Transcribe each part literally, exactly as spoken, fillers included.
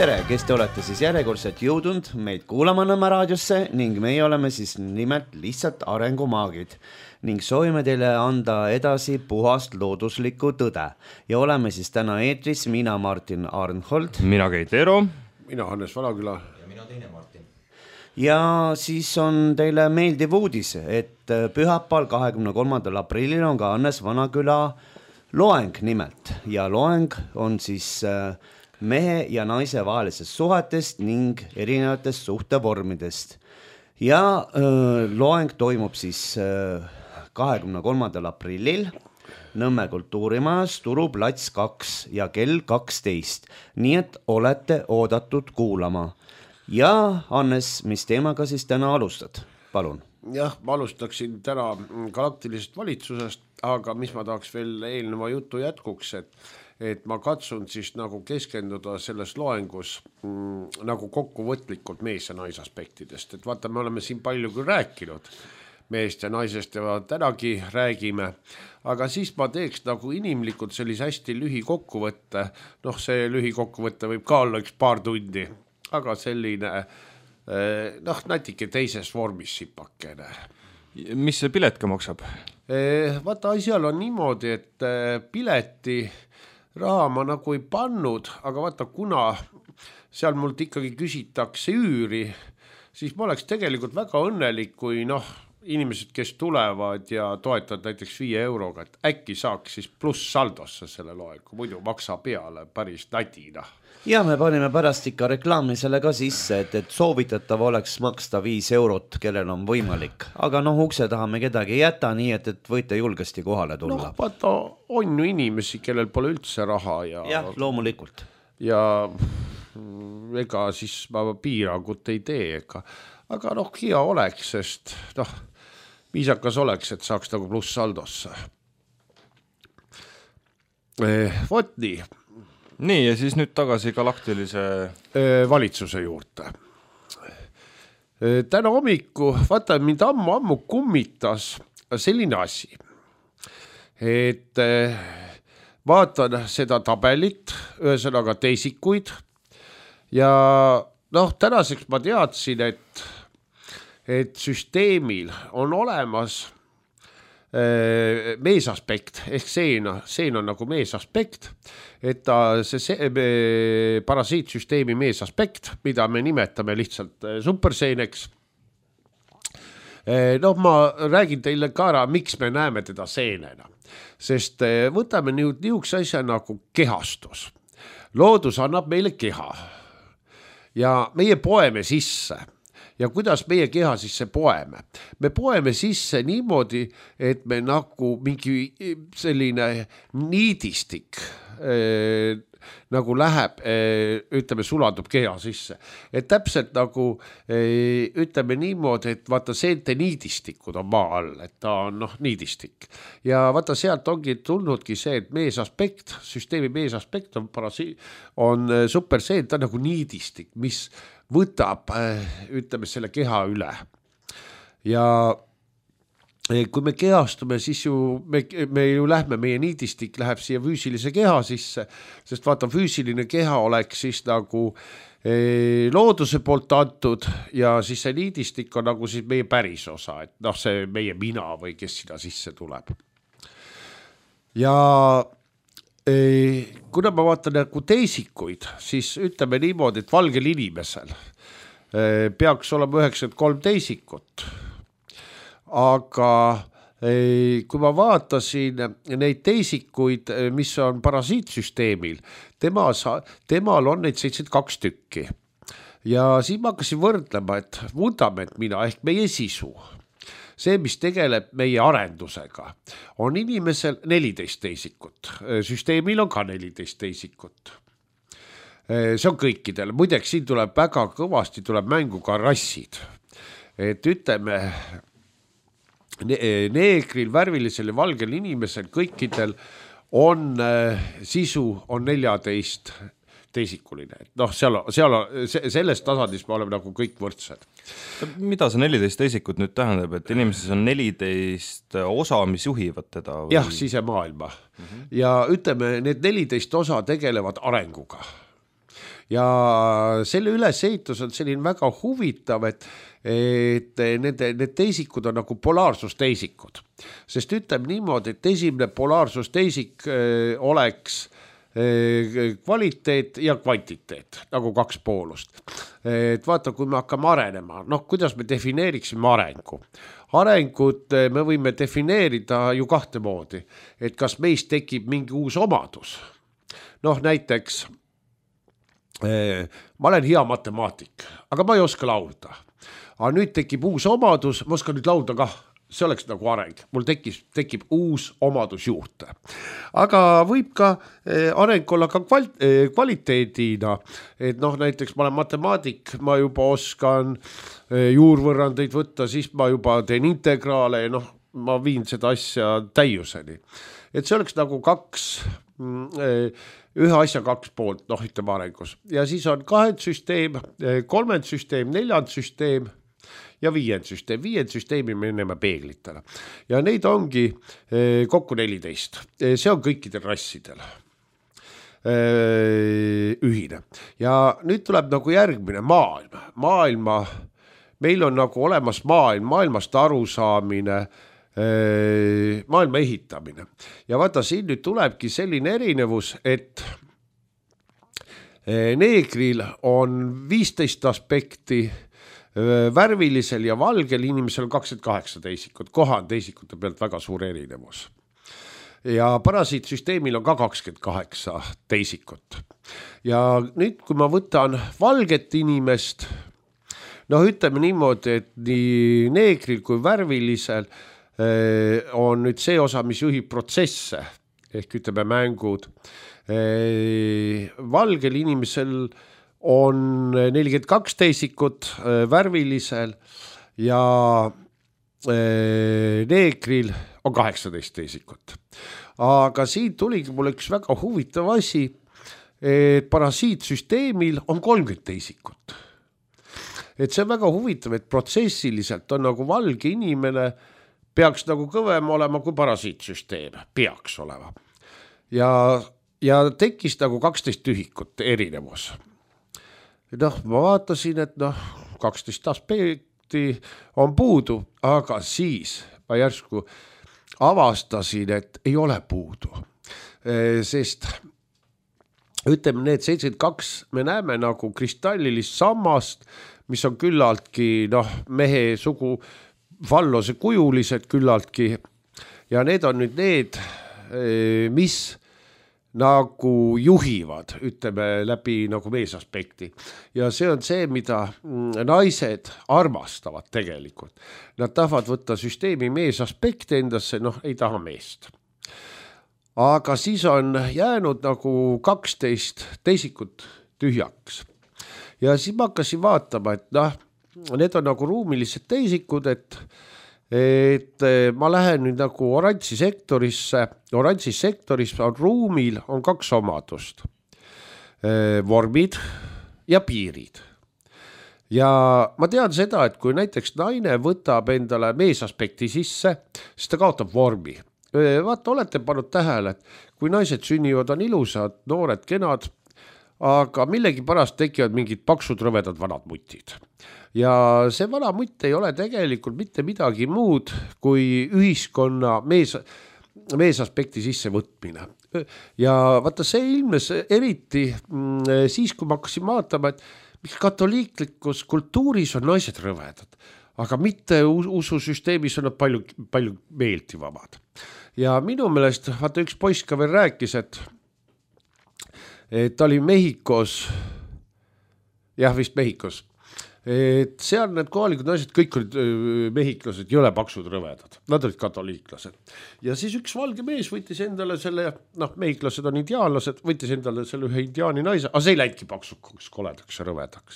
tere, kes te olete siis järjekordselt jõudnud meid kuulama Nõmme raadiosse ning meie oleme siis nimelt lihtsalt arengumaagid ning soovime teile anda edasi puhast looduslikku tõde. Ja oleme siis täna eetris mina Martin Arnhold, mina Keit Eero, mina Hannes Valaküla ja mina teine Martin. Ja siis on teile meeldiv uudis, et pühapäeval kahekümne kolmandal aprillil on ka Hannes Vanaküla loeng nimelt ja loeng on siis mehe ja naise vahelisest suhetest ning erinevatest suhtevormidest. Ja öö, loeng toimub siis kahekümne kolmandal aprillil Nõmme kultuurimajas Turu plats kaks ja kell kaksteist. Nii et olete oodatud kuulama. Ja Hannes, mis teemaga siis täna alustad? Palun. Jah, ma alustaksin täna galaktilisest valitsusest, aga mis ma tahaks veel eelneva jutu jätkuks, et, et ma katsun siis nagu keskenduda selles loengus mm, nagu kokkuvõtlikult mees- ja naisaspektidest. Et vaata, me oleme siin palju küll rääkinud meest ja naisest ja tänagi räägime, aga siis ma teeks nagu inimlikult sellise hästi lühikokkuvõtte, noh see lühikokkuvõtte võib ka olla üks paar tundi, aga selline noh, natuke teises vormis sipakene. Mis see piletka maksab? Vaata, asjal on niimoodi, et pileti raha ma nagu ei pannud, aga vaata, kuna seal mult ikkagi küsitakse üüri, siis ma oleks tegelikult väga õnnelik, kui noh, inimesed, kes tulevad ja toetavad näiteks viie euroga, et äkki saaks siis pluss saldosse selle loegu, muidu maksa peale päris nadina. Ja me panime pärast ikka reklaami selle ka sisse, et, et soovitatav oleks maksta viis eurot, kellel on võimalik. Aga noh, ukse taha me kedagi ei jäta, nii et, et võite julgesti kohale tulla. Noh, vaata, on ju inimesi, kellel pole üldse raha. Ja, ja loomulikult. Ja ega siis ma piirangut ei tee, ega. Aga noh, hea oleks, sest noh, viisakas oleks, et saaks nagu pluss saldosse. Eh, vot nii. Nii, ja siis nüüd tagasi galaktilise valitsuse juurde. Täna hommiku, vaata, mind ammu, ammu kummitas selline asi, et vaatan seda tabelit, ühesõnaga teisikuid ja noh, tänaseks ma teadsin, et, et süsteemil on olemas meesaspekt, ehk seen, seen on nagu meesaspekt, et ta see, see parasiitsüsteemi meesaspekt, mida me nimetame lihtsalt superseeneks. Noh, ma räägin teile ka ära, miks me näeme teda seenena, sest võtame niisuguse asja nagu kehastus. Loodus annab meile keha ja meie poeme sisse. Ja kuidas meie keha sisse poeme? Me poeme sisse niimoodi, et me nagu mingi selline niidistik eh, nagu läheb, eh, ütleme, sulandub keha sisse. Et täpselt nagu eh, ütleme niimoodi, et vaata seente niidistikud on maa all, et ta on noh, niidistik. Ja vaata sealt ongi tulnudki see, et meesaspekt, süsteemi meesaspekt on, parasi- on superseen, ta on nagu niidistik, mis võtab, ütleme, selle keha üle. Ja kui me kehastume, siis ju me, me ju lähme, meie niidistik läheb siia füüsilise keha sisse, sest vaata, füüsiline keha oleks siis nagu eh, looduse poolt antud ja siis see niidistik on nagu siis meie päris osa, et noh, see meie mina või kes sinna sisse tuleb. Ja kuna ma vaatan nagu teisikuid, siis ütleme niimoodi, et valgel inimesel peaks olema üheksakümmend kolm teisikut. Aga kui ma vaatasin neid teisikuid, mis on parasiitsüsteemil, tema, temal on neid seitsekümmend kaks tükki. Ja siis ma hakkasin võrdlema, et vundament mina ehk meie sisu, see, mis tegeleb meie arendusega, on inimesel neliteist teisikut. Süsteemil on ka neliteist teisikut. See on kõikidel. Muideks siin tuleb väga kõvasti tuleb mängu ka rassid. Et ütleme, neegril, värvilisel ja valgel inimesel kõikidel on sisu on neljateist teisikuline. Noh, seal, seal, selles tasandis me oleme nagu kõik võrdsed. Mida see neliteist teisikut nüüd tähendab, et inimeses on neliteist osa, mis juhivad teda? Või? Jah, sisemaailma. Mm-hmm. Ja ütleme, need neliteist osa tegelevad arenguga. ja selle ülesehitus on selline väga huvitav, et, et need, need teisikud on nagu polaarsusteisikud, sest ütleme niimoodi, et esimene polaarsusteisik oleks kvaliteet ja kvantiteet, nagu kaks poolust. Et vaata, kui me hakkame arenema, noh, kuidas me defineeriksime arengu? Arengut me võime defineerida ju kahte moodi, et kas meist tekib mingi uus omadus. Noh, näiteks ma olen hea matemaatik, aga ma ei oska laulda. Aga nüüd tekib uus omadus, ma oskan nüüd laulda kah. See oleks nagu areng, mul tekib, tekib uus omadus juurde. Aga võib ka areng olla ka kvaliteedina, et noh, näiteks ma olen matemaatik, ma juba oskan juurvõrrandeid võtta, siis ma juba teen integraale ja noh, ma viin seda asja täiuseni. Et see oleks nagu kaks, ühe asja kaks poolt, noh, ütleme arengus. Ja siis on kahend süsteem, kolmend süsteem, neljand süsteem, ja viiend süsteem, viiend süsteemi me enneme peeglitele. Ja neid ongi kokku neliteist. See on kõikidel rassidel ühine. Ja nüüd tuleb nagu järgmine maailm. Maailma, meil on nagu olemas maailm, maailmast arusaamine, maailma ehitamine. Ja vaata, siin nüüd tulebki selline erinevus, et neegril on viisteist aspekti, värvilisel ja valgel inimesel on kakskümmend kaheksa teisikut, koha on teisikute pealt väga suur erinevus. Ja parasiitsüsteemil on ka kakskümmend kaheksa teisikut. Ja nüüd, kui ma võtan valget inimest, noh, ütleme niimoodi, et nii neegril kui värvilisel on nüüd see osa, mis juhib protsesse, ehk ütleme mängud. Valgel inimesel on nelikümmend kaks teisikut värvilisel ja neegril on kaheksateist teisikut. Aga siin tuligi mul üks väga huvitav asi, et parasiitsüsteemil on kolmkümmend teisikut. Et see on väga huvitav, et protsessiliselt on nagu valge inimene peaks nagu kõvem olema kui parasiitsüsteem, peaks olema. Ja, ja tekkis nagu kaksteist tühikut erinevus. Noh, ma vaatasin, et noh, kaksteist aspekti on puudu, aga siis ma järsku avastasin, et ei ole puudu. Sest ütleme, need seitsekümmend kaks me näeme nagu kristallilist sammast, mis on küllaltki noh, mehe sugu vallose kujulised küllaltki. Ja need on nüüd need, mis nagu juhivad, ütleme läbi nagu meesaspekti. Ja see on see, mida naised armastavad tegelikult. Nad tahavad võtta süsteemi meesaspekti endasse, noh, ei taha meest. Aga siis on jäänud nagu kaksteist teisikut tühjaks. Ja siis ma hakkasin vaatama, et noh, need on nagu ruumilised teisikud, et et ma lähen nüüd nagu oranži sektorisse, oranžis sektoris on ruumil on kaks omadust, vormid ja piirid. Ja ma tean seda, et kui näiteks naine võtab endale meesaspekti sisse, siis ta kaotab vormi. Vaata, olete pannud tähele, et kui naised sünnivad, on ilusad, noored, kenad, aga millegi pärast tekivad mingid paksud rõvedad vanad mutid. Ja see vana mutt ei ole tegelikult mitte midagi muud kui ühiskonna mees, meesaspekti sisse võtmine. Ja vaata, see ilmnes eriti siis, kui ma hakkasin vaatama, et miks katoliiklikus kultuuris on naised rõvedad, aga mitte ususüsteemis on nad palju, palju meeldivamad. Ja minu meelest, vaata, üks poiss ka veel rääkis, et, et ta oli Mehhikos, jah, vist Mehhikos, et seal need kohalikud naised kõik olid mehhiklased, jõle paksud rõvedad, nad olid katoliiklased. Ja siis üks valge mees võttis endale selle, noh, mehhiklased on indiaanlased, võttis endale selle ühe indiaani naise, aga see ei läinudki paksuks, koledaks ja rõvedaks.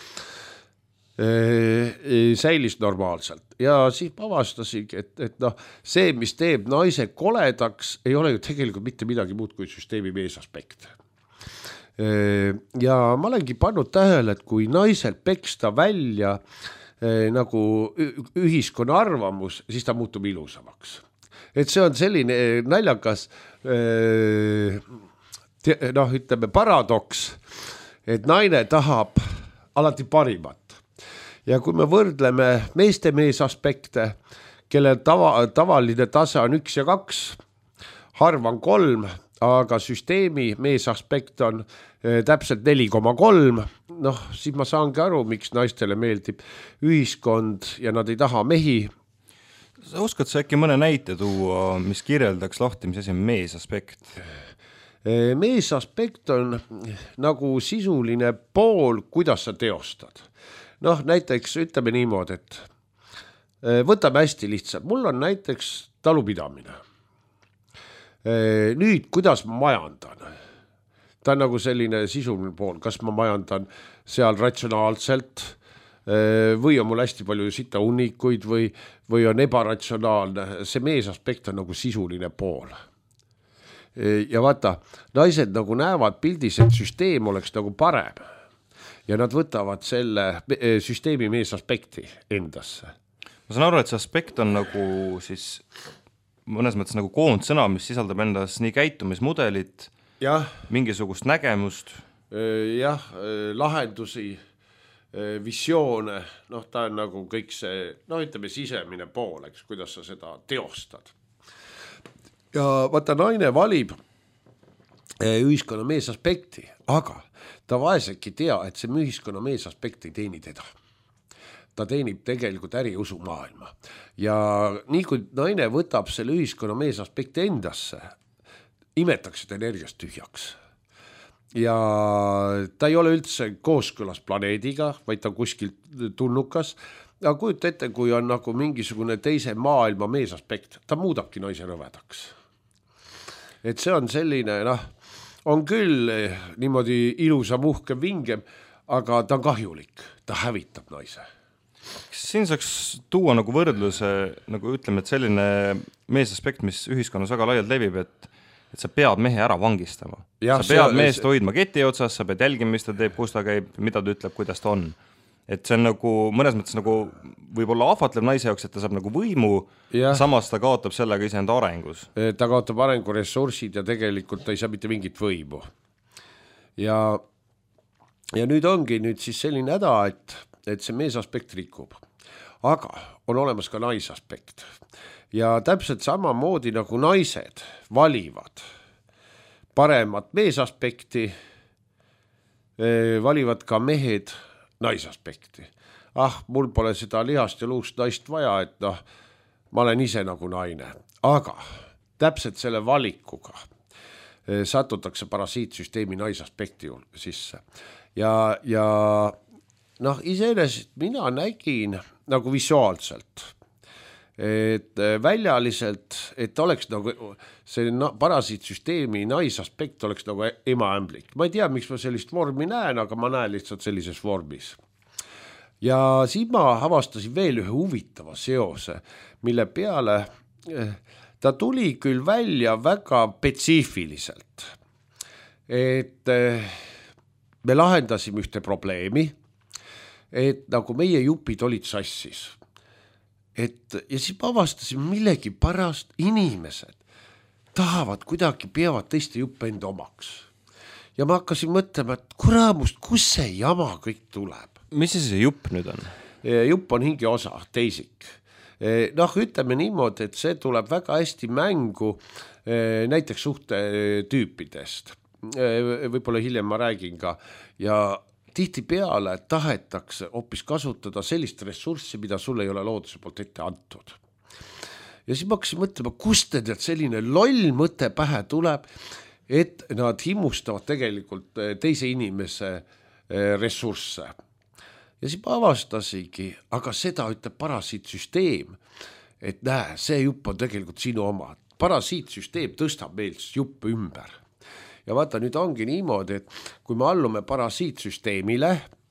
Säilis normaalselt. Ja siis avastasin, et, et noh, see, mis teeb naise koledaks, ei ole ju tegelikult mitte midagi muud kui süsteemi meesaspekt. Ja ma olengi pannud tähele, et kui naisel peksta välja eh, nagu ühiskonna arvamus, siis ta muutub ilusamaks. Et see on selline naljakas eh, noh, ütleme paradoks, et naine tahab alati parimat. Ja kui me võrdleme meeste-mees aspekte, kelle tava, tavaline tase on üks ja kaks, harv on kolm, aga süsteemi mees aspekt on eh, täpselt neli koma kolm, noh, siis ma saangi aru, miks naistele meeldib ühiskond ja nad ei taha mehi. Sa oskad sa äkki mõne näite tuua, mis kirjeldaks lahti, mis asi on mees aspekt? Eh, mees aspekt on nagu sisuline pool, kuidas sa teostad. Noh, näiteks ütleme niimoodi, et eh, võtame hästi lihtsalt. Mul on näiteks talupidamine. Nüüd, kuidas ma majandan? Ta on nagu selline sisuline pool, kas ma majandan seal ratsionaalselt või on mul hästi palju sita unnikuid või, või on ebaratsionaalne. See mees aspekt on nagu sisuline pool. Ja vaata, naised nagu näevad pildis, et süsteem oleks nagu parem ja nad võtavad selle süsteemi mees aspekti endasse. Ma saan aru, et see aspekt on nagu siis mõnes mõttes nagu koondsõna, mis sisaldab endas nii käitumismudelit, jah, mingisugust nägemust. Jah, lahendusi, visioone, noh, ta on nagu kõik see, noh, ütleme sisemine pool, eks, kuidas sa seda teostad. Ja vaata, naine valib ühiskonna mees aspekti, aga ta vaeseltki tea, et see ühiskonna mees aspekt ei teeni teda. Ta teenib tegelikult äriusu maailma. Ja nii kui naine võtab selle ühiskonna mees aspekti endasse, imetakse ta energiast tühjaks. Ja ta ei ole üldse kooskõlas planeediga, vaid ta on kuskilt tulnukas. Ja kujuta ette, kui on nagu mingisugune teise maailma mees aspekt, ta muudabki naise rõvedaks. Et see on selline, noh, on küll niimoodi ilusa muhke vingem, aga ta on kahjulik, ta hävitab naise. Siin saaks tuua nagu võrdluse, nagu ütleme, et selline mees aspekt, mis ühiskonnas väga laialt levib, et, et sa pead mehe ära vangistama. Ja, sa pead meest see... hoidma keti otsas, sa pead jälgima, mis ta teeb, kus ta käib, mida ta ütleb, kuidas ta on. Et see on nagu mõnes mõttes nagu võib-olla ahvatlev naise jaoks, et ta saab nagu võimu, ja. Samas ta kaotab sellega ise enda arengus. Ta kaotab arenguressursid ja tegelikult ta ei saa mitte mingit võimu. Ja, ja nüüd ongi nüüd siis selline häda, et et see mees aspekt rikub. Aga on olemas ka naisaspekt. Ja täpselt samamoodi nagu naised valivad paremat meesaspekti, valivad ka mehed naisaspekti. Ah, mul pole seda lihast ja luust naist vaja, et noh, ma olen ise nagu naine. Aga täpselt selle valikuga satutakse parasiitsüsteemi naisaspekti sisse. Ja, ja noh, iseenesest mina nägin nagu visuaalselt, et väljaliselt, et oleks nagu see parasiitsüsteemi naisaspekt oleks nagu emaämblik. Ma ei tea, miks ma sellist vormi näen, aga ma näen lihtsalt sellises vormis. Ja siis ma avastasin veel ühe huvitava seose, mille peale ta tuli küll välja väga spetsiifiliselt. Et me lahendasime ühte probleemi, et nagu meie jupid olid sassis. Et, ja siis ma avastasin millegi pärast inimesed tahavad kuidagi, peavad teiste juppe enda omaks. Ja ma hakkasin mõtlema, et kuramust, kus see jama kõik tuleb? Mis see jupp nüüd on? Jupp on hinge osa, teisik. Noh, ütleme niimoodi, et see tuleb väga hästi mängu näiteks suhtetüüpidest. Võib-olla hiljem ma räägin ka. Ja tihti peale tahetakse hoopis kasutada sellist ressurssi, mida sul ei ole looduse poolt ette antud. Ja siis ma hakkasin mõtlema, kust need selline loll mõte pähe tuleb, et nad himustavad tegelikult teise inimese ressursse. Ja siis ma avastasingi, aga seda ütleb parasiitsüsteem, et näe, see jupp on tegelikult sinu oma. Parasiitsüsteem tõstab meil jupp ümber. Ja vaata, nüüd ongi niimoodi, et kui me allume parasiitsüsteemile,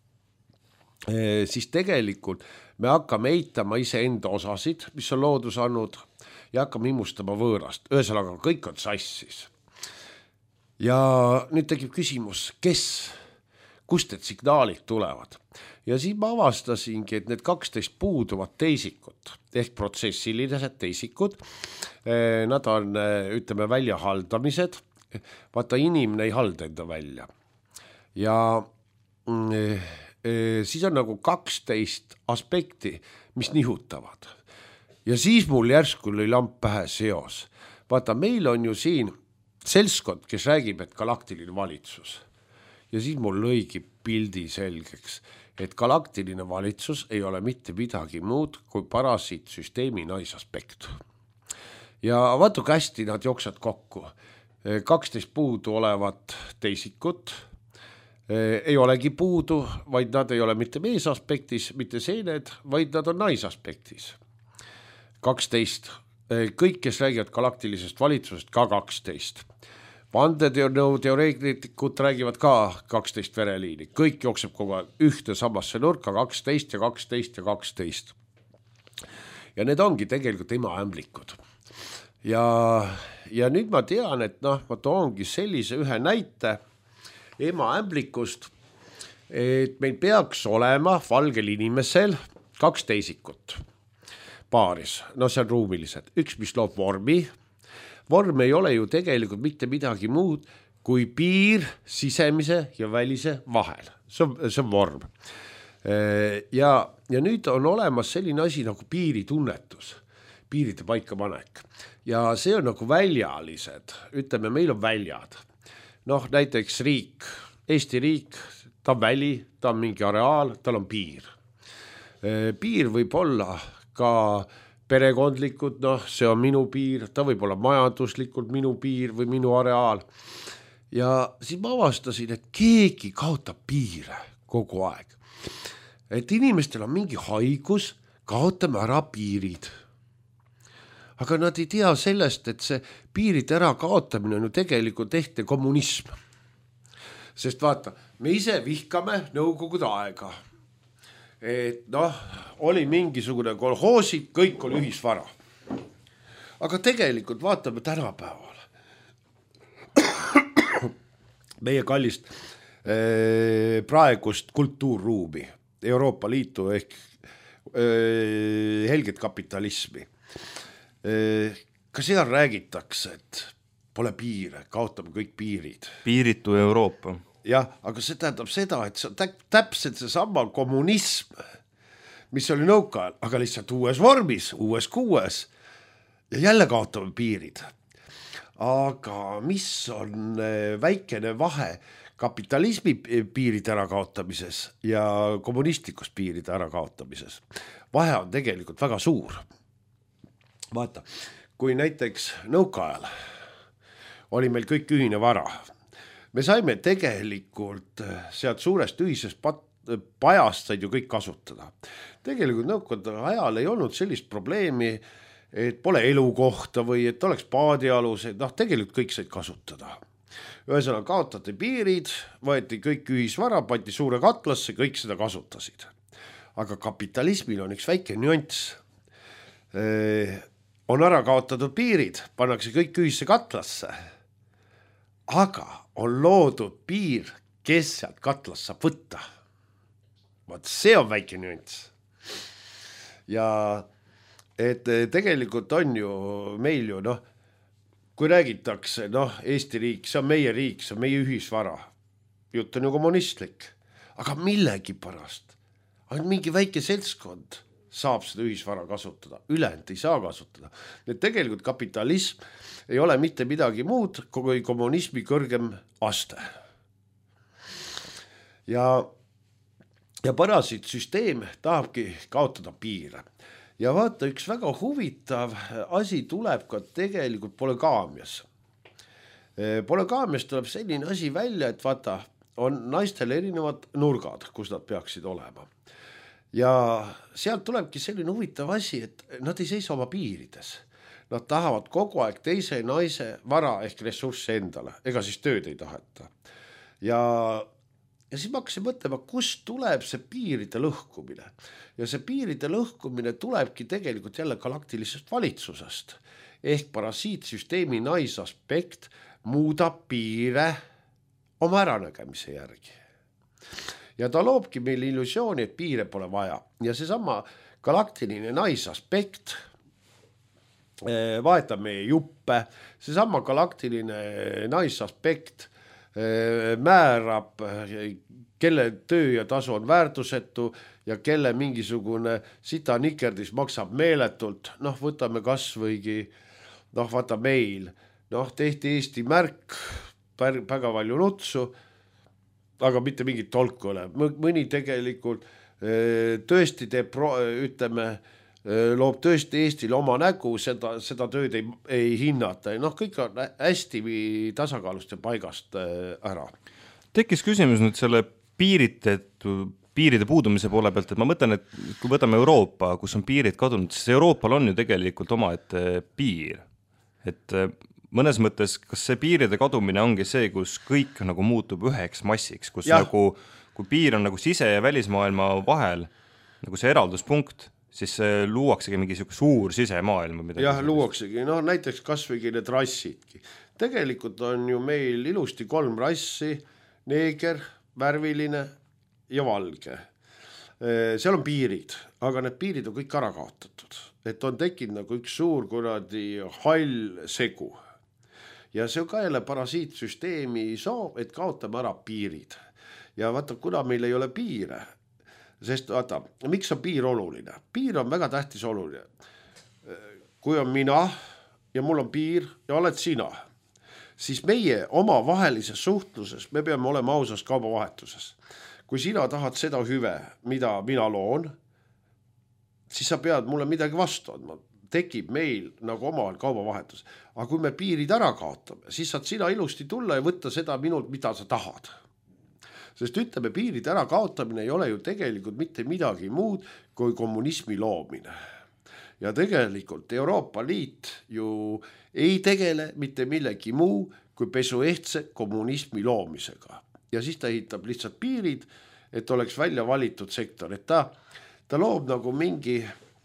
siis tegelikult me hakkame eitama ise enda osasid, mis on loodus andnud, ja hakkame imustama võõrast. Ühesõnaga, kõik on sassis. Ja nüüd tekib küsimus, kes, kust need signaalid tulevad? Ja siis ma avastasingi, et need kaksteist puuduvad teisikut, ehk protsessilised teisikud, nad on, ütleme, väljahaldamised. Vaata, inimene ei halda enda välja. Ja siis on nagu kaksteist aspekti, mis nihutavad. Ja siis mul järsku lõi lamp pähe seos. Vaata, meil on ju siin seltskond, kes räägib, et galaktiline valitsus. Ja siis mul lõigi pildi selgeks, et galaktiline valitsus ei ole mitte midagi muud kui parasiitsüsteemi naisaspekt. Ja vaata, kui hästi nad jooksad kokku. kaksteist puudu olevat teisikut, ei olegi puudu, vaid nad ei ole mitte meesaspektis, mitte seened, vaid nad on naisaspektis. kaksteist. Kõik, kes räägivad galaktilisest valitsusest, ka kaksteist. Vandenõu teoreetikud räägivad ka kaksteist vereliini. Kõik jookseb kogu aeg ühte samasse nurka, kaksteist ja kaksteist ja kaksteist. Ja need ongi tegelikult emaämblikud. Ja, ja nüüd ma tean, et noh, ma toongi sellise ühe näite emaämblikust, et meil peaks olema valgel inimesel kaks teisikut paaris. No see on ruumilised. Üks, mis loob vormi. Vorm ei ole ju tegelikult mitte midagi muud kui piir sisemise ja välise vahel. See on, see on vorm. Ja, ja nüüd on olemas selline asi nagu piiritunnetus, piiride paikapanek. Ja see on nagu väljalised. Ütleme, meil on väljad. Noh, näiteks riik, Eesti riik, ta on väli, ta on mingi areaal, tal on piir. Piir võib olla ka perekondlikud, noh, see on minu piir, ta võib olla majanduslikult minu piir või minu areaal. Ja siis ma avastasin, et keegi kaotab piire kogu aeg. Et inimestel on mingi haigus, kaotame ära piirid. Aga nad ei tea sellest, et see piiride ära kaotamine on ju tegelikult ehte kommunism. Sest vaata, me ise vihkame nõukogude aega. Et noh, oli mingisugune kolhoosid, kõik oli ühisvara. Aga tegelikult vaatame tänapäeval. Meie kallist eh, praegust kultuurruumi, Euroopa Liitu ehk eh, helget kapitalismi. Eh, ka seal räägitakse, et pole piire, kaotame kõik piirid. Piiritu Euroopa. Jah, aga see tähendab seda, et see on täpselt see sama kommunism, mis oli nõukaajal, aga lihtsalt uues vormis, uues kuues ja jälle kaotame piirid. Aga mis on väikene vahe kapitalismi piiride ära kaotamises ja kommunistlikus piiride ära kaotamises? Vahe on tegelikult väga suur. Vaata, kui näiteks nõukaajal oli meil kõik ühine vara, me saime tegelikult sealt suurest ühisest pajast said ju kõik kasutada. Tegelikult nõukogude ajal ei olnud sellist probleemi, et pole elukohta või et oleks paadialused, noh tegelikult kõik said kasutada. Ühesõnaga kaotati piirid, võeti kõik ühisvara, pandi suure katlasse, kõik seda kasutasid. Aga kapitalismil on üks väike nüanss. On ära kaotatud piirid, pannakse kõik ühisse katlasse. Aga on loodud piir, kes sealt katlas saab võtta. Vaat see on väike nüanss. Ja et tegelikult on ju meil ju, noh, kui räägitakse, noh, Eesti riik, see on meie riik, see on meie ühisvara. Jutt on ju kommunistlik. Aga millegi pärast, ainult mingi väike seltskond saab seda ühisvara kasutada, ülejäänud ei saa kasutada. Need tegelikult kapitalism ei ole mitte midagi muud kui kommunismi kõrgem aste. Ja, ja parasiitsüsteem tahabki kaotada piire. Ja vaata, üks väga huvitav asi tuleb ka tegelikult polügaamias. Polügaamias tuleb selline asi välja, et vaata, on naistel erinevad nurgad, kus nad peaksid olema. Ja sealt tulebki selline huvitav asi, et nad ei seisa oma piirides. Nad tahavad kogu aeg teise naise vara ehk ressursse endale, ega siis tööd ei taheta. Ja, ja siis ma hakkasin mõtlema, kust tuleb see piiride lõhkumine. Ja see piiride lõhkumine tulebki tegelikult jälle galaktilisest valitsusest. Ehk parasiitsüsteemi naisaspekt muudab piire oma äranägemise järgi. Ja ta loobki meil illusiooni, et piire pole vaja. Ja see sama galaktiline naisaspekt vaetab meie juppe, see sama galaktiline naisaspekt määrab, kelle töö ja tasu on väärtusetu ja kelle mingisugune sita nikerdis maksab meeletult, noh, võtame kas võigi, noh, vaata meil, noh, tehti Eesti märk, väga palju nutsu, aga mitte mingit tolku ole. Mõni tegelikult tõesti teeb, ütleme, loob tõesti Eestile oma nägu, seda, seda tööd ei, ei hinnata. Noh, kõik on hästi tasakaalust ja paigast ära. Tekkis küsimus nüüd selle piiritetu, piiride puudumise poole pealt, et ma mõtlen, et kui võtame Euroopa, kus on piirid kadunud, siis Euroopal on ju tegelikult omaette piir. Et mõnes mõttes, kas see piiride kadumine ongi see, kus kõik nagu muutub üheks massiks, kus ja. nagu, kui piir on nagu sise- ja välismaailma vahel, nagu see eralduspunkt, siis luuaksegi mingi suur sisemaailma. Jah, luuaksegi. No näiteks kasvõigi need rassidki. Tegelikult on ju meil ilusti kolm rassi, neeger, värviline ja valge. Seal on piirid, aga need piirid on kõik ära kaotatud. Et on tekkinud nagu üks suur kuradi hall segu. Ja see on ka jälle parasiitsüsteemi soov, et kaotame ära piirid. Ja vaata, kuna meil ei ole piire, sest vaata, miks on piir oluline? Piir on väga tähtis oluline. Kui on mina ja mul on piir ja oled sina, siis meie oma vahelises suhtluses me peame olema ausas kaubavahetuses. Kui sina tahad seda hüve, mida mina loon, siis sa pead mulle midagi vastu andma. Tekib meil nagu omavahel kaubavahetus. Aga kui me piirid ära kaotame, siis saad sina ilusti tulla ja võtta seda minult, mida sa tahad. Sest ütleme, piirid ära kaotamine ei ole ju tegelikult mitte midagi muud kui kommunismi loomine. Ja tegelikult Euroopa Liit ju ei tegele mitte millegi muu kui pesuehtse kommunismi loomisega. Ja siis ta ehitab lihtsalt piirid, et oleks välja valitud sektor. Et ta, ta loob nagu mingi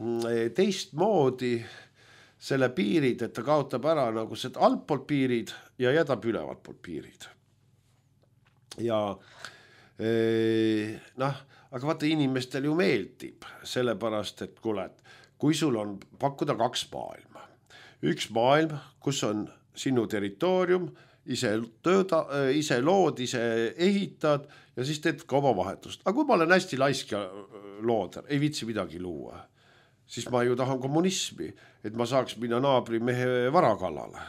teist moodi selle piirid, et ta kaotab ära nagu seda altpoolt piirid ja jätab ülevalt poolt piirid. Ja noh, aga vaata, inimestel ju meeldib sellepärast, et kuule, kui sul on pakkuda kaks maailma. Üks maailm, kus on sinu territoorium, ise, tööda, ise lood, ise ehitad ja siis teed kaubavahetust. Aga kui ma olen hästi laisk ja looder, ei viitsi midagi luua, siis ma ju tahan kommunismi, et ma saaks minna naabri mehe varakallale.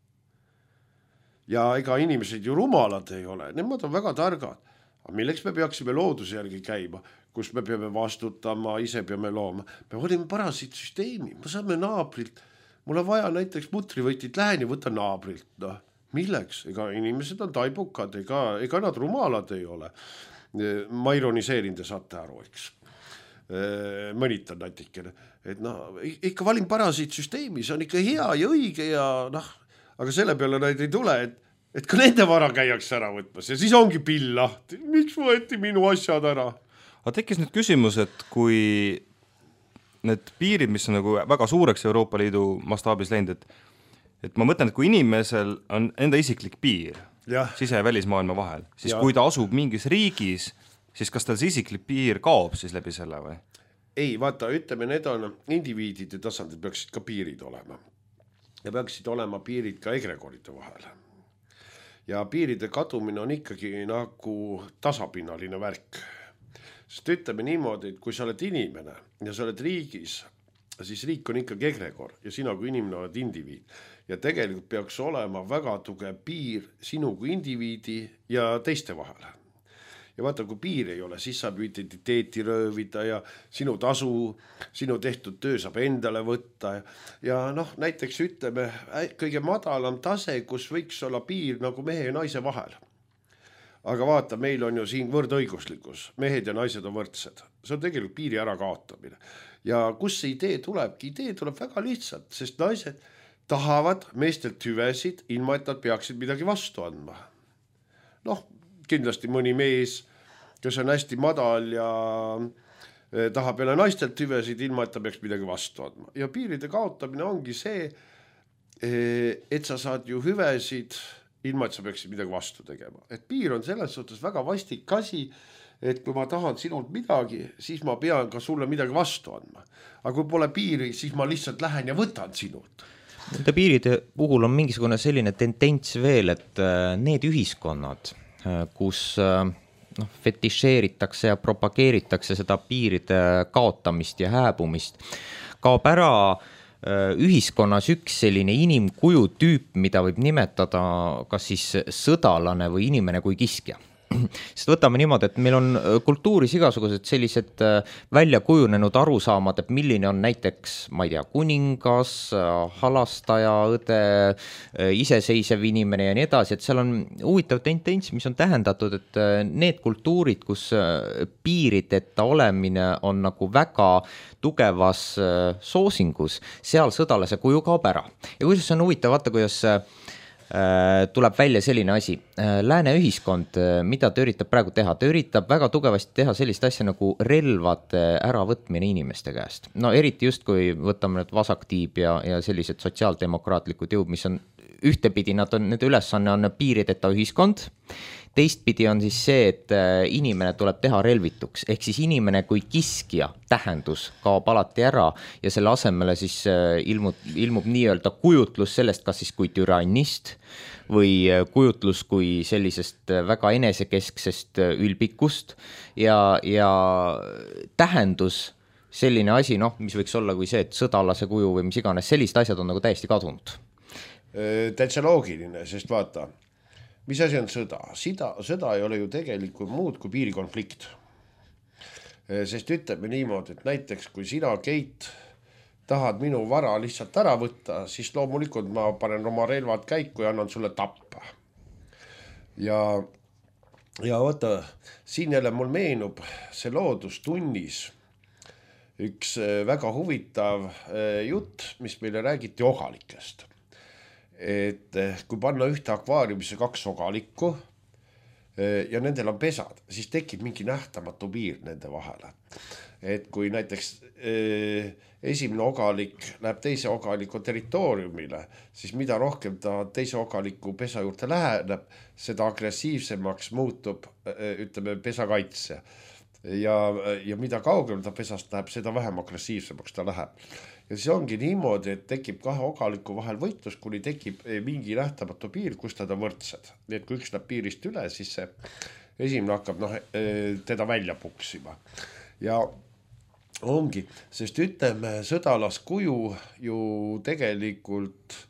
Ja ega inimesed ju rumalad ei ole, nemad on väga targad. Aga milleks me peaksime looduse järgi käima, kus me peame vastutama, ise peame looma. Me olime parasiitsüsteemi, me saame naabrilt. Mul on vaja näiteks mutrivõtit, lähen ja võtan naabrilt. No, milleks? Ega inimesed on taibukad, ega, ega nad rumalad ei ole. Ma ironiseerin, te saate aru, eks. Mõnitan natikene. Et no, ikka valin parasiitsüsteemi, see on ikka hea ja õige ja noh, aga selle peale nad ei tule, et et ka nende vara käiakse ära võtmas ja siis ongi pill lahti. Miks võeti minu asjad ära? Aga tekkis nüüd küsimus, et kui need piirid, mis on nagu väga suureks Euroopa Liidu mastaabis läinud, et, et ma mõtlen, et kui inimesel on enda isiklik piir ja. Sise- ja välismaailma vahel, siis ja. Kui ta asub mingis riigis, siis kas tal see isiklik piir kaob siis läbi selle või? Ei, vaata, ütleme, need on indiviidide tasandil peaksid ka piirid olema. Ja peaksid olema piirid ka egregoride vahel. Ja piiride kadumine on ikkagi nagu tasapinnaline värk. Sest ütleme niimoodi, et kui sa oled inimene ja sa oled riigis, siis riik on ikkagi egregor ja sina kui inimene oled indiviid. Ja tegelikult peaks olema väga tugev piir sinu kui indiviidi ja teiste vahel. Ja vaata, kui piir ei ole, siis saab identiteeti röövida ja sinu tasu, sinu tehtud töö saab endale võtta. Ja noh, näiteks ütleme, kõige madalam tase, kus võiks olla piir nagu mehe ja naise vahel. Aga vaata, meil on ju siin võrdõiguslikkus. Mehed ja naised on võrdsed. See on tegelikult piiri ära kaotamine. Ja kus see idee tulebki? Idee tuleb väga lihtsalt, sest naised tahavad meestelt hüvesid, ilma et nad peaksid midagi vastu andma. Noh, kindlasti mõni mees, kes on hästi madal ja tahab jälle naistelt hüvesid, ilma et ta peaks midagi vastu andma. Ja piiride kaotamine ongi see, et sa saad ju hüvesid, ilma et sa peaksid midagi vastu tegema. Et piir on selles suhtes väga vastik asi, et kui ma tahan sinult midagi, siis ma pean ka sulle midagi vastu andma. Aga kui pole piiri, siis ma lihtsalt lähen ja võtan sinult. Nende piiride puhul on mingisugune selline tendents veel, et need ühiskonnad, kus noh, fetišeeritakse ja propageeritakse seda piiride kaotamist ja hääbumist, kaob ära ühiskonnas üks selline inimkujutüüp, mida võib nimetada kas siis sõdalane või inimene kui kiskja. Sest võtame niimoodi, et meil on kultuuris igasugused sellised välja kujunenud arusaamad, et milline on näiteks, ma ei tea, kuningas, halastaja, õde, iseseisev inimene ja nii edasi, et seal on huvitav tendents, mis on tähendatud, et need kultuurid, kus piirideta olemine on nagu väga tugevas soosingus, seal sõdalase kuju kaob ära. Ja kuidas on huvitav, vaata, kuidas tuleb välja selline asi. Lääne ühiskond, mida ta üritab praegu teha, ta üritab väga tugevasti teha sellist asja nagu relvade äravõtmine inimeste käest. No eriti just, kui võtame need vasaktiib ja, ja sellised sotsiaaldemokraatlikud jõud, mis on ühtepidi, nad on, need ülesanne on piirideta ühiskond, teistpidi on siis see, et inimene tuleb teha relvituks, ehk siis inimene kui kiskja tähendus kaob alati ära ja selle asemele siis ilmub, ilmub nii-öelda kujutlus sellest, kas siis kui türannist või kujutlus kui sellisest väga enesekesksest ülbikust ja, ja tähendus selline asi, noh, mis võiks olla kui see, et sõdalase kuju või mis iganes, sellised asjad on nagu täiesti kadunud. Täitsa loogiline, sest vaata, mis asi on sõda? Sida, sõda ei ole ju tegelikult muud kui piirikonflikt. Sest ütleme niimoodi, et näiteks kui sina, Keit, tahad minu vara lihtsalt ära võtta, siis loomulikult ma panen oma relvad käiku ja annan sulle tappa. Ja, ja vaata, siin jälle mul meenub see loodustunnis üks väga huvitav jutt, mis meile räägiti ogalikest. Et kui panna ühte akvaariumisse kaks ogalikku ja nendel on pesad, siis tekib mingi nähtamatu piir nende vahele. Et kui näiteks esimene ogalik läheb teise ogaliku territooriumile, siis mida rohkem ta teise ogaliku pesa juurde läheneb, seda agressiivsemaks muutub, ütleme, pesakaitse. Ja, ja mida kaugel ta pesast läheb, seda vähem agressiivsemaks ta läheb. Ja siis ongi niimoodi, et tekib kahe ogaliku vahel võitlus, kuni tekib mingi nähtamatu piir, kus teda võrdsed. Nii et kui üks läheb piirist üle, siis see esimene hakkab noh, teda välja puksima. Ja ongi, sest ütleme, sõdalaskuju ju tegelikult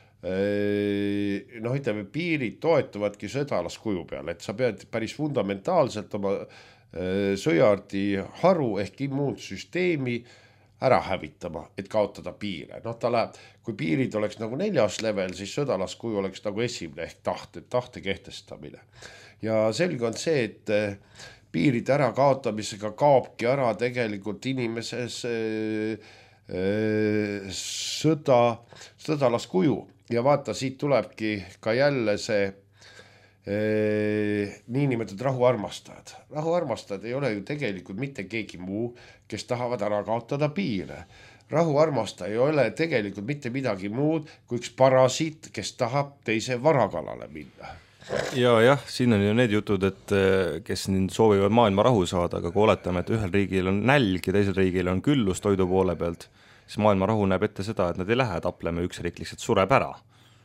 noh, ütleme, piirid toetuvadki sõdalaskuju peale, et sa pead päris fundamentaalselt oma sõjaardi haru ehk immuunsüsteemi ära hävitama, et kaotada piire. Noh, ta läheb, kui piirid oleks nagu neljas level, siis sõdalaskuju oleks nagu esimene ehk tahte, tahte kehtestamine. Ja selge on see, et piiride ära kaotamisega kaobki ära tegelikult inimeses sõda, sõdalaskuju. Ja vaata, siit tulebki ka jälle see niinimetatud rahuarmastajad. Rahuarmastajad ei ole ju tegelikult mitte keegi muu, kes tahavad ära kaotada piire. Rahuarmastaja ei ole tegelikult mitte midagi muud kui üks parasiit, kes tahab teise varakalale minna. Ja jah, siin on ju need jutud, et kes soovivad maailma rahu saada, aga kui oletame, et ühel riigil on nälg ja teisel riigil on küllus toidu poole pealt, siis maailma rahu näeb ette seda, et nad ei lähe taplema, üks riik lihtsalt sureb ära.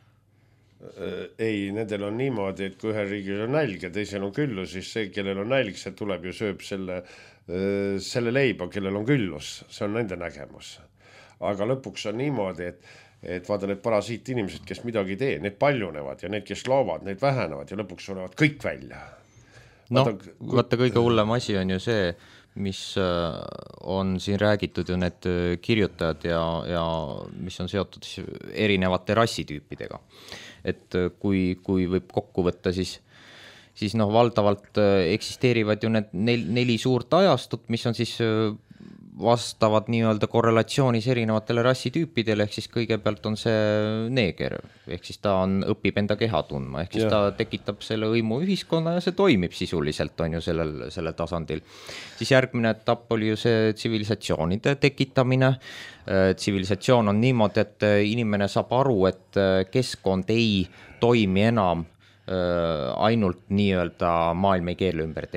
Ei, nendel on niimoodi, et kui ühel riigil on nälg ja teisel on küllus, siis see, kellel on nälg, see tuleb ju sööb selle, selle leiba, kellel on küllus. See on nende nägemus. Aga lõpuks on niimoodi, et, et vaata need parasiit inimesed, kes midagi tee, need paljunevad ja need, kes loovad, need vähenevad ja lõpuks surevad kõik välja. No, vaata, vaata kõige hullem asi on ju see, mis on siin räägitud ju need kirjutajad ja, ja mis on seotud erinevate rassitüüpidega. Et kui, kui võib kokku võtta, siis, siis noh, valdavalt eksisteerivad ju need nel, neli suurt ajastut, mis on siis vastavad nii-öelda korrelatsioonis erinevatele rassitüüpidele, ehk siis kõigepealt on see neeger, ehk siis ta on, õpib enda keha tundma, ehk siis ja. Ta tekitab selle õimu ühiskonna ja see toimib sisuliselt on ju sellel, sellel tasandil. Siis järgmine etapp oli ju see tsivilisatsioonide tekitamine. Tsivilisatsioon on niimoodi, et inimene saab aru, et keskkond ei toimi enam ainult nii-öelda maailm ei keerle ümber tema.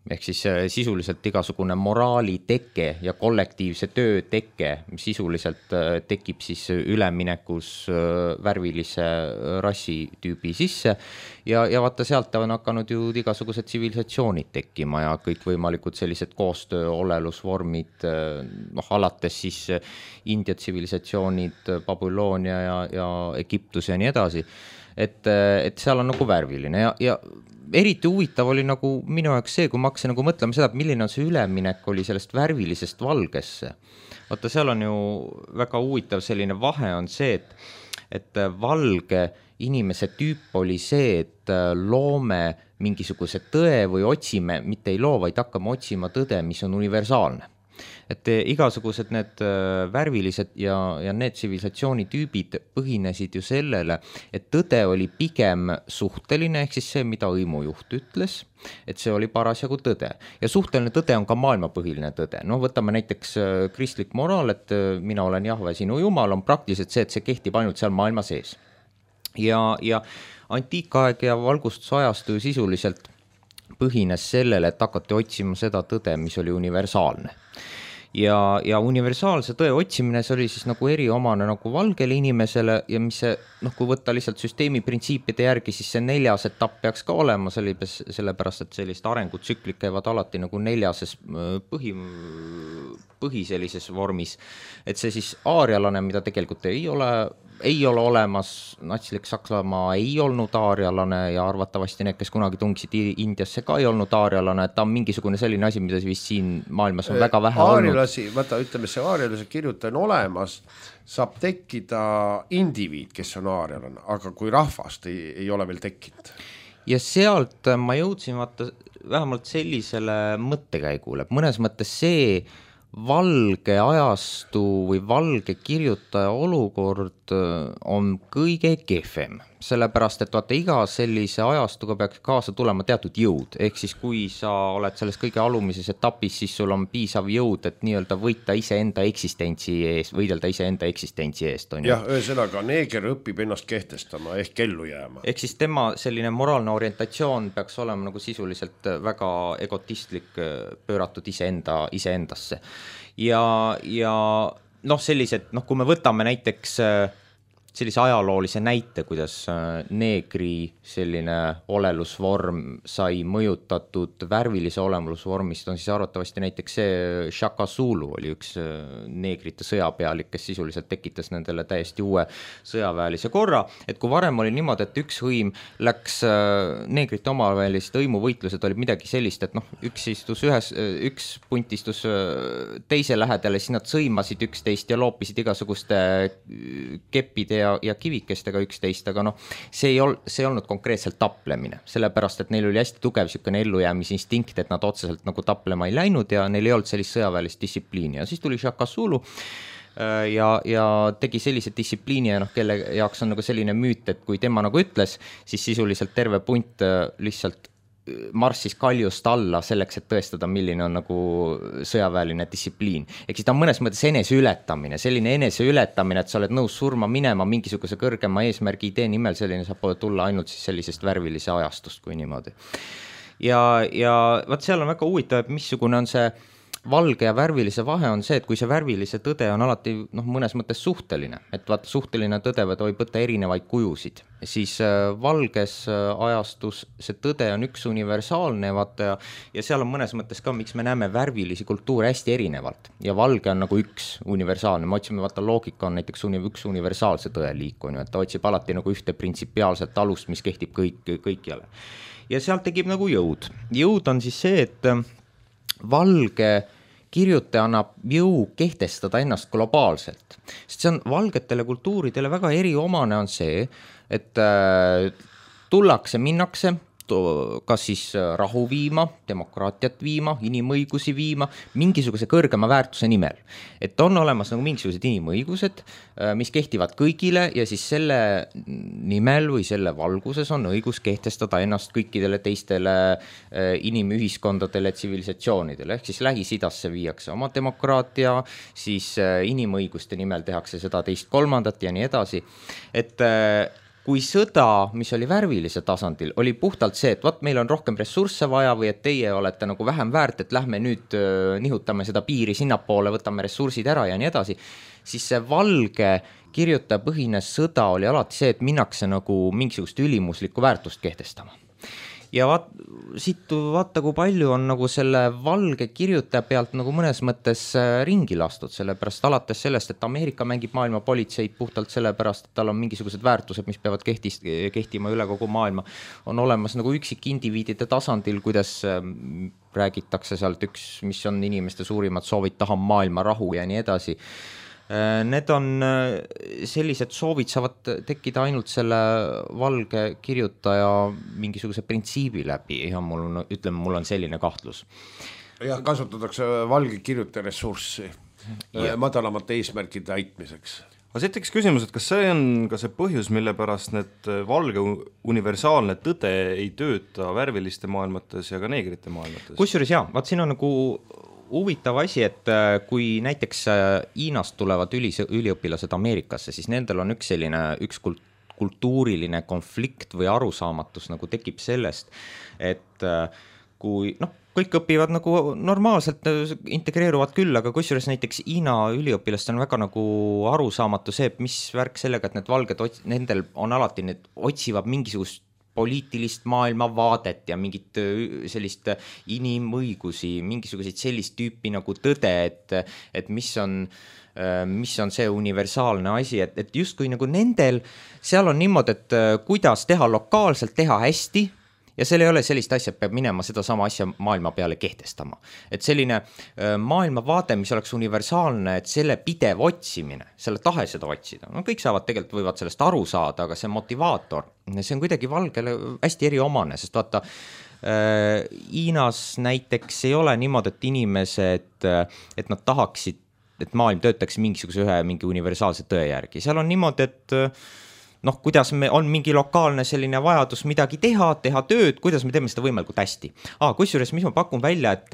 ehk siis sisuliselt igasugune moraali teke ja kollektiivse töö teke sisuliselt tekib siis üleminekus värvilise rassitüübi sisse ja, ja vaata sealt on hakanud ju igasugused tsivilisatsioonid tekkima ja kõikvõimalikud sellised koostöö olelusvormid, noh alates siis India tsivilisatsioonid, Babyloonia ja, ja Egiptus ja nii edasi, et, et seal on nagu värviline ja, ja eriti huvitav oli nagu minu jaoks see, kui ma hakkasin nagu mõtlema seda, et milline on see üleminek oli sellest värvilisest valgesse. Vaata, seal on ju väga huvitav selline vahe on see, et, et valge inimese tüüp oli see, et loome mingisuguse tõe või otsime, mitte ei loo, vaid hakkame otsima tõde, mis on universaalne. Et igasugused need värvilised ja, ja need tsivilisatsiooni tüübid põhinesid ju sellele, et tõde oli pigem suhteline, ehk siis see, mida hõimujuht ütles, et see oli parasjagu tõde. Ja suhteline tõde on ka maailmapõhiline tõde. No võtame näiteks kristlik moraal, et mina olen Jahve sinu jumal, on praktiliselt see, et see kehtib ainult seal maailma sees. Ja, ja antiikaeg ja valgustusajastu sisuliselt põhines sellele, et hakati otsima seda tõde, mis oli universaalne. Ja, ja universaalse tõe otsimine, see oli siis nagu eriomane nagu valgele inimesele ja mis see, noh, kui võtta lihtsalt süsteemi printsiipide järgi, siis see neljas etapp peaks ka olema, sellepärast, et sellist arengutsüklid käivad alati nagu neljases põhi, põhi sellises vormis, et see siis aarialane, mida tegelikult ei ole, ei ole olemas, natslik Saksamaa ei olnud aarialane ja arvatavasti need, kes kunagi tungsid Indiasse ka ei olnud aarialane, et ta on mingisugune selline asi, mida vist siin maailmas on väga vähe aarialasi, olnud. Vaata, ütleme, see aarialase kirjutaja on olemas, saab tekkida indiviid, kes on aarialane, aga kui rahvast ei, ei ole veel tekkinud. Ja sealt ma jõudsin vaata vähemalt sellisele mõttekäigule, mõnes mõttes see valge ajastu või valge kirjutaja olukord on kõige kehvem, sellepärast, et vaata iga sellise ajastuga peaks kaasa tulema teatud jõud, ehk siis kui sa oled selles kõige alumises etapis, siis sul on piisav jõud, et nii-öelda võita iseenda eksistentsi eest, võidelda iseenda eksistentsi eest. On jah, ühesõnaga neeger õpib ennast kehtestama ehk ellu jääma. Ehk siis tema selline moraalne orientatsioon peaks olema nagu sisuliselt väga egotistlik, pööratud iseenda, iseendasse. Ja, ja noh, sellised, noh, kui me võtame näiteks sellise ajaloolise näite, kuidas neegri selline olelusvorm sai mõjutatud värvilise olelusvormist, on siis arvatavasti näiteks see Shaka Zulu oli üks neegrite sõjapealik, kes sisuliselt tekitas nendele täiesti uue sõjaväelise korra, et kui varem oli niimoodi, et üks hõim läks neegrite omavahelist hõimuvõitlused oli midagi sellist, et noh, üks istus ühes, üks punt istus teise lähedale, siis nad sõimasid üksteist ja loopisid igasuguste keppide ja, ja kivikestega üksteist, aga noh, see ei, ol, see ei olnud konkreetselt taplemine, sellepärast, et neil oli hästi tugev sükene ellujäämisinstinkt, et nad otseselt nagu taplema ei läinud ja neil ei olnud sellist sõjaväelist distsipliini ja siis tuli Shaka Zulu ja, ja tegi sellise distsipliini ja noh, kelle jaoks on nagu selline müüt, et kui tema nagu ütles, siis sisuliselt terve punt lihtsalt marssis kaljust alla selleks, et tõestada, milline on nagu sõjaväeline distsipliin. Ehk siis ta on mõnes mõttes eneseületamine, selline eneseületamine, et sa oled nõus surma minema mingisuguse kõrgema eesmärgi idee nimel, selline saab tulla ainult siis sellisest värvilise ajastust kui niimoodi. Ja, ja vaat seal on väga huvitav, et missugune on see valge ja värvilise vahe on see, et kui see värvilise tõde on alati noh, mõnes mõttes suhteline, et vaata suhteline tõde võib võtta erinevaid kujusid, siis valges ajastus see tõde on üks universaalne vaata ja, ja seal on mõnes mõttes ka, miks me näeme värvilisi kultuure hästi erinevalt ja valge on nagu üks universaalne, me otsime vaata loogika on näiteks uni, üks universaalse tõe liik, on ju, et ta otsib alati nagu ühte printsipiaalset alust, mis kehtib kõik, kõikjale. Ja sealt tegib nagu jõud. Jõud on siis see, et valge kirjutaja annab jõu kehtestada ennast globaalselt, sest see on valgetele kultuuridele väga eriomane on see, et äh, tullakse, minnakse, kas siis rahu viima, demokraatiat viima, inimõigusi viima, mingisuguse kõrgema väärtuse nimel. Et on olemas nagu mingisugused inimõigused, mis kehtivad kõigile ja siis selle nimel või selle valguses on õigus kehtestada ennast kõikidele teistele inimühiskondadele, tsivilisatsioonidele. Ehk siis Lähis-Idasse viiakse oma demokraatia, siis inimõiguste nimel tehakse seda teist kolmandat ja nii edasi. Et kui sõda, mis oli värvilise tasandil, oli puhtalt see, et vaat meil on rohkem ressursse vaja või et teie olete nagu vähem väärt, et lähme nüüd äh, nihutame seda piiri sinnapoole, võtame ressursid ära ja nii edasi, siis see valge kirjutajapõhine sõda oli alati see, et minnakse nagu mingisugust ülimuslikku väärtust kehtestama. Ja vaat, siit vaata, kui palju on nagu selle valge kirjutaja pealt nagu mõnes mõttes ringi lastud, sellepärast alates sellest, et Ameerika mängib maailma politseid puhtalt sellepärast, et tal on mingisugused väärtused, mis peavad kehtist, kehtima üle kogu maailma, on olemas nagu üksik indiviidide tasandil, kuidas räägitakse sealt üks, mis on inimeste suurimad soovid, tahan maailma rahu ja nii edasi. Need on sellised soovid saavad tekkida ainult selle valge kirjutaja mingisuguse printsiibi läbi ja mul on, ütleme, mul on selline kahtlus. Ja kasutatakse valge kirjutaja ressurssi ja madalamate eesmärkide täitmiseks. Aga see tekkis küsimus, et kas see on ka see põhjus, mille pärast need valge universaalne tõde ei tööta värviliste maailmates ja ka neegrite maailmates? Kusjuures jah, vaat siin on nagu huvitav asi, et kui näiteks Hiinast tulevad üli, üliõpilased Ameerikasse, siis nendel on üks selline, üks kultuuriline konflikt või arusaamatus nagu tekib sellest, et kui, noh, kõik õpivad nagu normaalselt, integreeruvad küll, aga kusjuures näiteks Hiina üliõpilastel on väga nagu arusaamatu see, mis värk sellega, et need valged, nendel on alati, need otsivad mingisugust poliitilist maailmavaadet ja mingit sellist inimõigusi, mingisuguseid sellist tüüpi nagu tõde, et, et mis on, mis on see universaalne asi, et, et justkui nagu nendel, seal on niimoodi, et kuidas teha lokaalselt, teha hästi, ja seal ei ole sellist asja, peab minema seda sama asja maailma peale kehtestama. Et selline maailmavaade, mis oleks universaalne, et selle pidev otsimine, selle tahe seda otsida, no kõik saavad tegelikult võivad sellest aru saada, aga see motivaator, see on kuidagi valgele hästi eriomane, sest vaata, Hiinas näiteks ei ole niimoodi, et inimesed, et nad tahaksid, et maailm töötaks mingisuguse ühe mingi universaalse tõe järgi. Seal on niimoodi, et noh, kuidas me on mingi lokaalne selline vajadus midagi teha, teha tööd, kuidas me teeme seda võimalikult hästi. Ah, kusjuures, mis ma pakun välja, et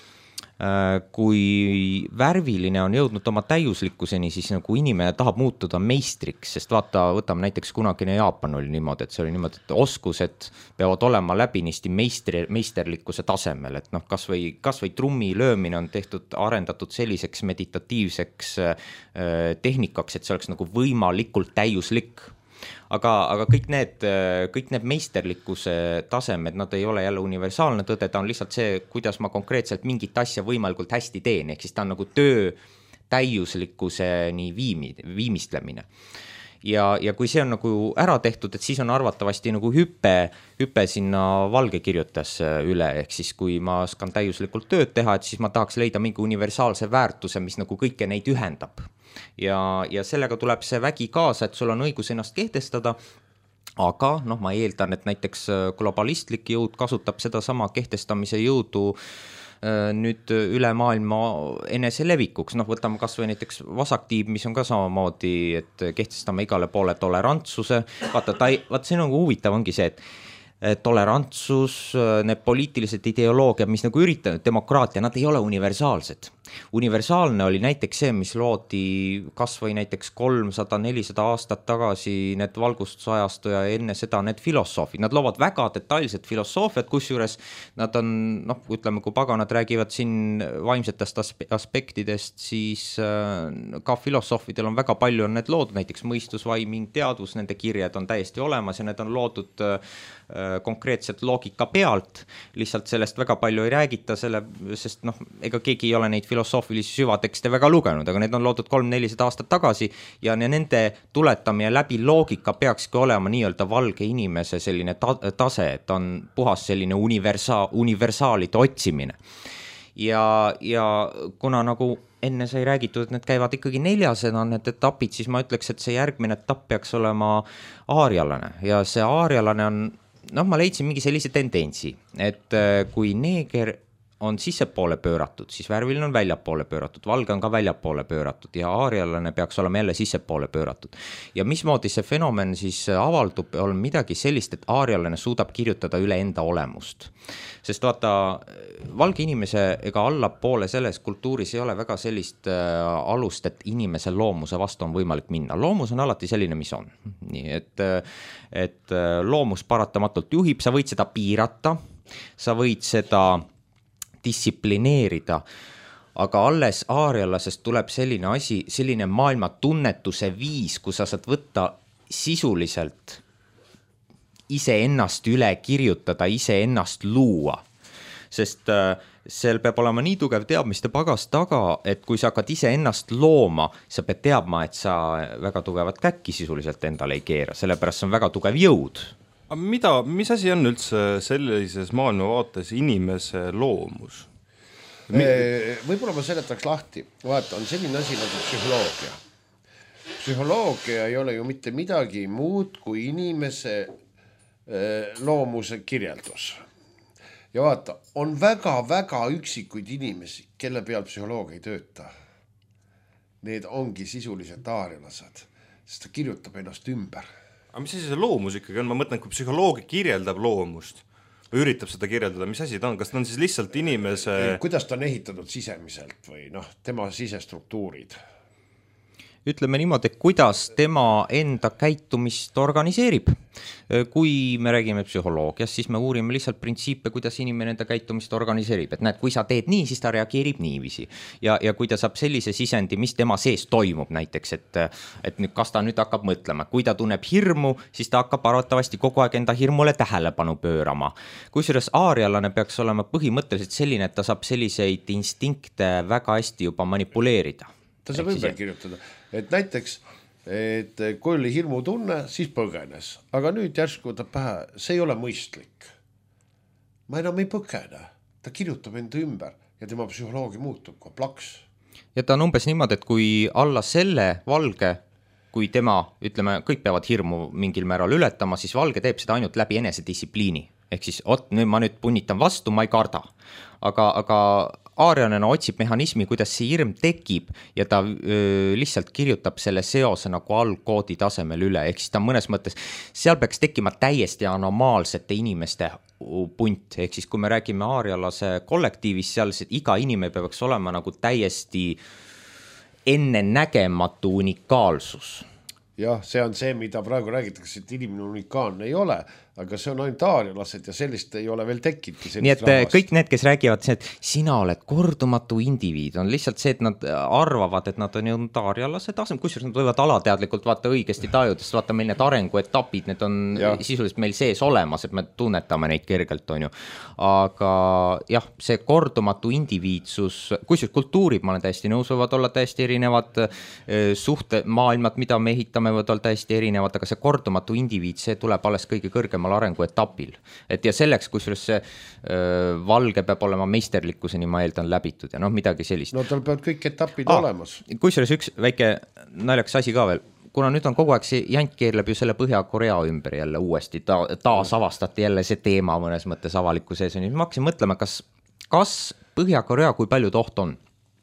äh, kui värviline on jõudnud oma täiuslikkuseni, siis nagu inimene tahab muutuda meistriks, sest vaata, võtame näiteks kunagine Jaapan oli niimoodi, et see oli niimoodi, et oskused peavad olema läbinisti meistri, meisterlikkuse tasemel, et noh, kas või, kas või trummi löömine on tehtud, arendatud selliseks meditatiivseks äh, tehnikaks, et see oleks nagu võimalikult täiuslik. Aga, aga kõik need, kõik need meisterlikkuse tasemed, nad ei ole jälle universaalne tõde, ta on lihtsalt see, kuidas ma konkreetselt mingit asja võimalikult hästi teen, ehk siis ta on nagu töö täiuslikkuseni viimi, viimistlemine. Ja, ja kui see on nagu ära tehtud, et siis on arvatavasti nagu hüppe, hüppe sinna valge kirjutajasse üle, ehk siis kui ma oskan täiuslikult tööd teha, et siis ma tahaks leida mingi universaalse väärtuse, mis nagu kõike neid ühendab. Ja, ja sellega tuleb see vägi kaasa, et sul on õigus ennast kehtestada, aga noh, ma eeldan, et näiteks globalistlik jõud kasutab seda sama kehtestamise jõudu nüüd üle maailma enese levikuks, noh võtame kas või näiteks vasaktiib, mis on ka samamoodi, et kehtestame igale poole tolerantsuse, vaata, ta ei, vaata see on nagu huvitav ongi see, et tolerantsus, need poliitilised ideoloogiad, mis nagu üritanud demokraatia, nad ei ole universaalsed. Universaalne oli näiteks see, mis loodi kas või näiteks kolmsada nelisada aastat tagasi need valgustusajastu ja enne seda need filosoofid. Nad loovad väga detailset filosoofiat, kusjuures nad on, noh, ütleme, kui paganad räägivad siin vaimsetest aspektidest, siis ka filosoofidel on väga palju on need loodud, näiteks mõistusvaiming, teadvus, nende kirjad on täiesti olemas ja need on loodud konkreetselt loogika pealt, lihtsalt sellest väga palju ei räägita, selle, sest noh, ega keegi ei ole neid filosoofilisi süvatekste väga lugenud, aga need on loodud kolm nelisada aastat tagasi ja nende tuletamine läbi loogika peakski olema nii-öelda valge inimese selline ta tase, et on puhas selline universa universaalide otsimine. Ja, ja kuna nagu enne sai räägitud, et need käivad ikkagi neljasena on need etapid, siis ma ütleks, et see järgmine etapp peaks olema aarialane ja see aarialane on, noh, ma leidsin mingi sellise tendentsi, et kui neeger on sissepoole pööratud, siis värviline on väljapoole pööratud, valge on ka väljapoole pööratud ja aarialane peaks olema jälle sissepoole pööratud. Ja mismoodi see fenomen siis avaldub, on midagi sellist, et aarialane suudab kirjutada üle enda olemust. Sest vaata, valge inimese ega allapoole selles kultuuris ei ole väga sellist alust, et inimese loomuse vastu on võimalik minna. Loomus on alati selline, mis on. Nii, et, et loomus paratamatult juhib, sa võid seda piirata, sa võid seda distsiplineerida, aga alles aarialasest tuleb selline asi, selline maailma tunnetuse viis, kus sa saad võtta sisuliselt iseennast üle kirjutada, iseennast luua. Sest äh, seal peab olema nii tugev teadmiste pagas taga, et kui sa hakkad iseennast looma, sa pead teadma, et sa väga tugevat käkki sisuliselt endale ei keera, sellepärast see on väga tugev jõud. Aga mida, mis asi on üldse sellises maailmavaates inimese loomus? Mi... Võib-olla ma seletaks lahti. Vaata, on selline asi nagu psühholoogia. Psühholoogia ei ole ju mitte midagi muud kui inimese loomuse kirjeldus. Ja vaata, on väga-väga üksikuid inimesi, kelle peal psühholoogia ei tööta. Need ongi sisuliselt aarialased, sest ta kirjutab ennast ümber. Aga mis asi see loomus ikkagi on? Ma mõtlen, kui psühholoogia kirjeldab loomust või üritab seda kirjeldada, mis asi ta on? Kas ta on siis lihtsalt inimese... Kuidas ta on ehitatud sisemiselt või noh, tema sisestruktuurid? Ütleme niimoodi, kuidas tema enda käitumist organiseerib. Kui me räägime psühholoogiast, siis me uurime lihtsalt printsiipe, kuidas inimene enda käitumist organiseerib. Et näed, kui sa teed nii, siis ta reageerib niiviisi. Ja, ja kui ta saab sellise sisendi, mis tema sees toimub näiteks, et, et nüüd, kas ta nüüd hakkab mõtlema. Kui ta tunneb hirmu, siis ta hakkab arvatavasti kogu aeg enda hirmule tähelepanu pöörama. Kusjuures aarialane peaks olema põhimõtteliselt selline, et ta saab selliseid instinkte väga hästi juba manipuleerida. Ta saab ümber kirjutada. Et näiteks, et kui oli hirmu tunne, siis põgenes. Aga nüüd järsku ta pähe, see ei ole mõistlik. Ma enam ei põgene. Ta kirjutab enda ümber ja tema psühholoogia muutub kui plaks. Ja ta on umbes niimoodi, et kui alla selle valge, kui tema, ütleme, kõik peavad hirmu mingil määral ületama, siis valge teeb seda ainult läbi enesedistsipliini. Ehk siis, ot, nüüd ma nüüd punnitan vastu, ma ei karda. Aga, aga aarianena otsib mehhanismi, kuidas see hirm tekib ja ta öö, lihtsalt kirjutab selle seose nagu algkoodi tasemel üle. Ehk siis ta mõnes mõttes, seal peaks tekkima täiesti anomaalsete inimeste punt. Ehk siis kui me räägime aarialase kollektiivist, seal see, iga inimene peaks olema nagu täiesti ennenägematu unikaalsus. Jah, see on see, mida praegu räägitakse, et inimene unikaalne ei ole, aga see on ainult aarialased ja sellist ei ole veel tekkinud. Nii et rahvast. Kõik need, kes räägivad, et sina oled kordumatu indiviid, on lihtsalt see, et nad arvavad, et nad on jõudnud aarialase tasem, kusjuures nad võivad alateadlikult vaata õigesti tajudest, vaata meil need arenguetapid, need on ja. Sisuliselt meil sees olemas, et me tunnetame neid kergelt, on ju. Aga jah, see kordumatu indiviidsus, kusjuures kultuurid, ma olen täiesti nõus, võivad olla täiesti erinevad suhte maailmad, mida me ehitame, võivad olla täiesti erinevad, aga see kordumatu indiviid, see tuleb alles kõige kõrgemal arenguetapil. Et ja selleks, kusjuures see öö, valge peab olema meisterlikkuseni, ma eeldan, läbitud ja noh, midagi sellist. No tal peavad kõik etapid ah, olemas. Kusjuures üks väike naljaks asi ka veel, kuna nüüd on kogu aeg see jant keerleb ju selle Põhja-Korea ümber jälle uuesti, ta, taas avastati jälle see teema mõnes mõttes avaliku sees. Ma hakkasin mõtlema, kas, kas Põhja-Korea, kui palju toht on?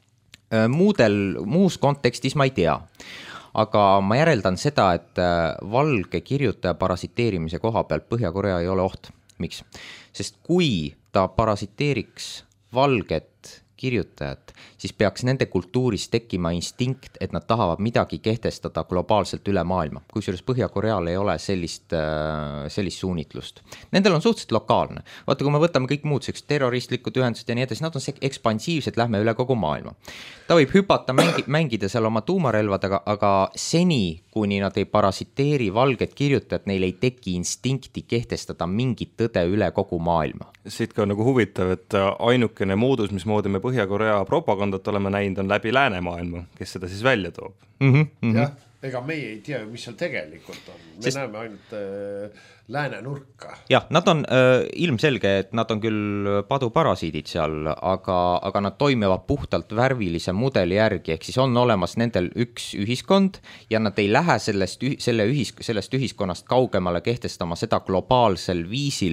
Muudel, muus kontekstis ma ei tea. Aga ma järeldan seda, et valge kirjutaja parasiteerimise koha pealt Põhja-Korea ei ole oht. Miks? Sest kui ta parasiteeriks valget kirjutajat, siis peaks nende kultuuris tekkima instinkt, et nad tahavad midagi kehtestada globaalselt üle maailma. Kusjuures Põhja-Koreal ei ole sellist, sellist suunitlust. Nendel on suhteliselt lokaalne. Vaata, kui me võtame kõik muud terroristlikud ühendused ja nii edasi, nad on ekspansiivsed, lähme üle kogu maailma. Ta võib hüpata, mängi, mängida seal oma tuumarelvadega, aga seni, kuni nad ei parasiteeri valget kirjutajat, neil ei teki instinkti kehtestada mingit tõde üle kogu maailma. Siit ka nagu huvitav, et ainukene moodus, mis moodi me Põhja-Korea propagandat oleme näinud, on läbi läänemaailma, kes seda siis välja toob. Mm-hmm, mm-hmm. Jah, ega meie ei tea, mis seal tegelikult on. Me Sest... näeme ainult äh, lääne nurka. Jah, nad on äh, ilmselge, et nad on küll paduparasiidid seal, aga, aga nad toimivad puhtalt värvilise mudeli järgi, ehk siis on olemas nendel üks ühiskond ja nad ei lähe sellest, selle ühis, sellest ühiskonnast kaugemale kehtestama seda globaalsel viisil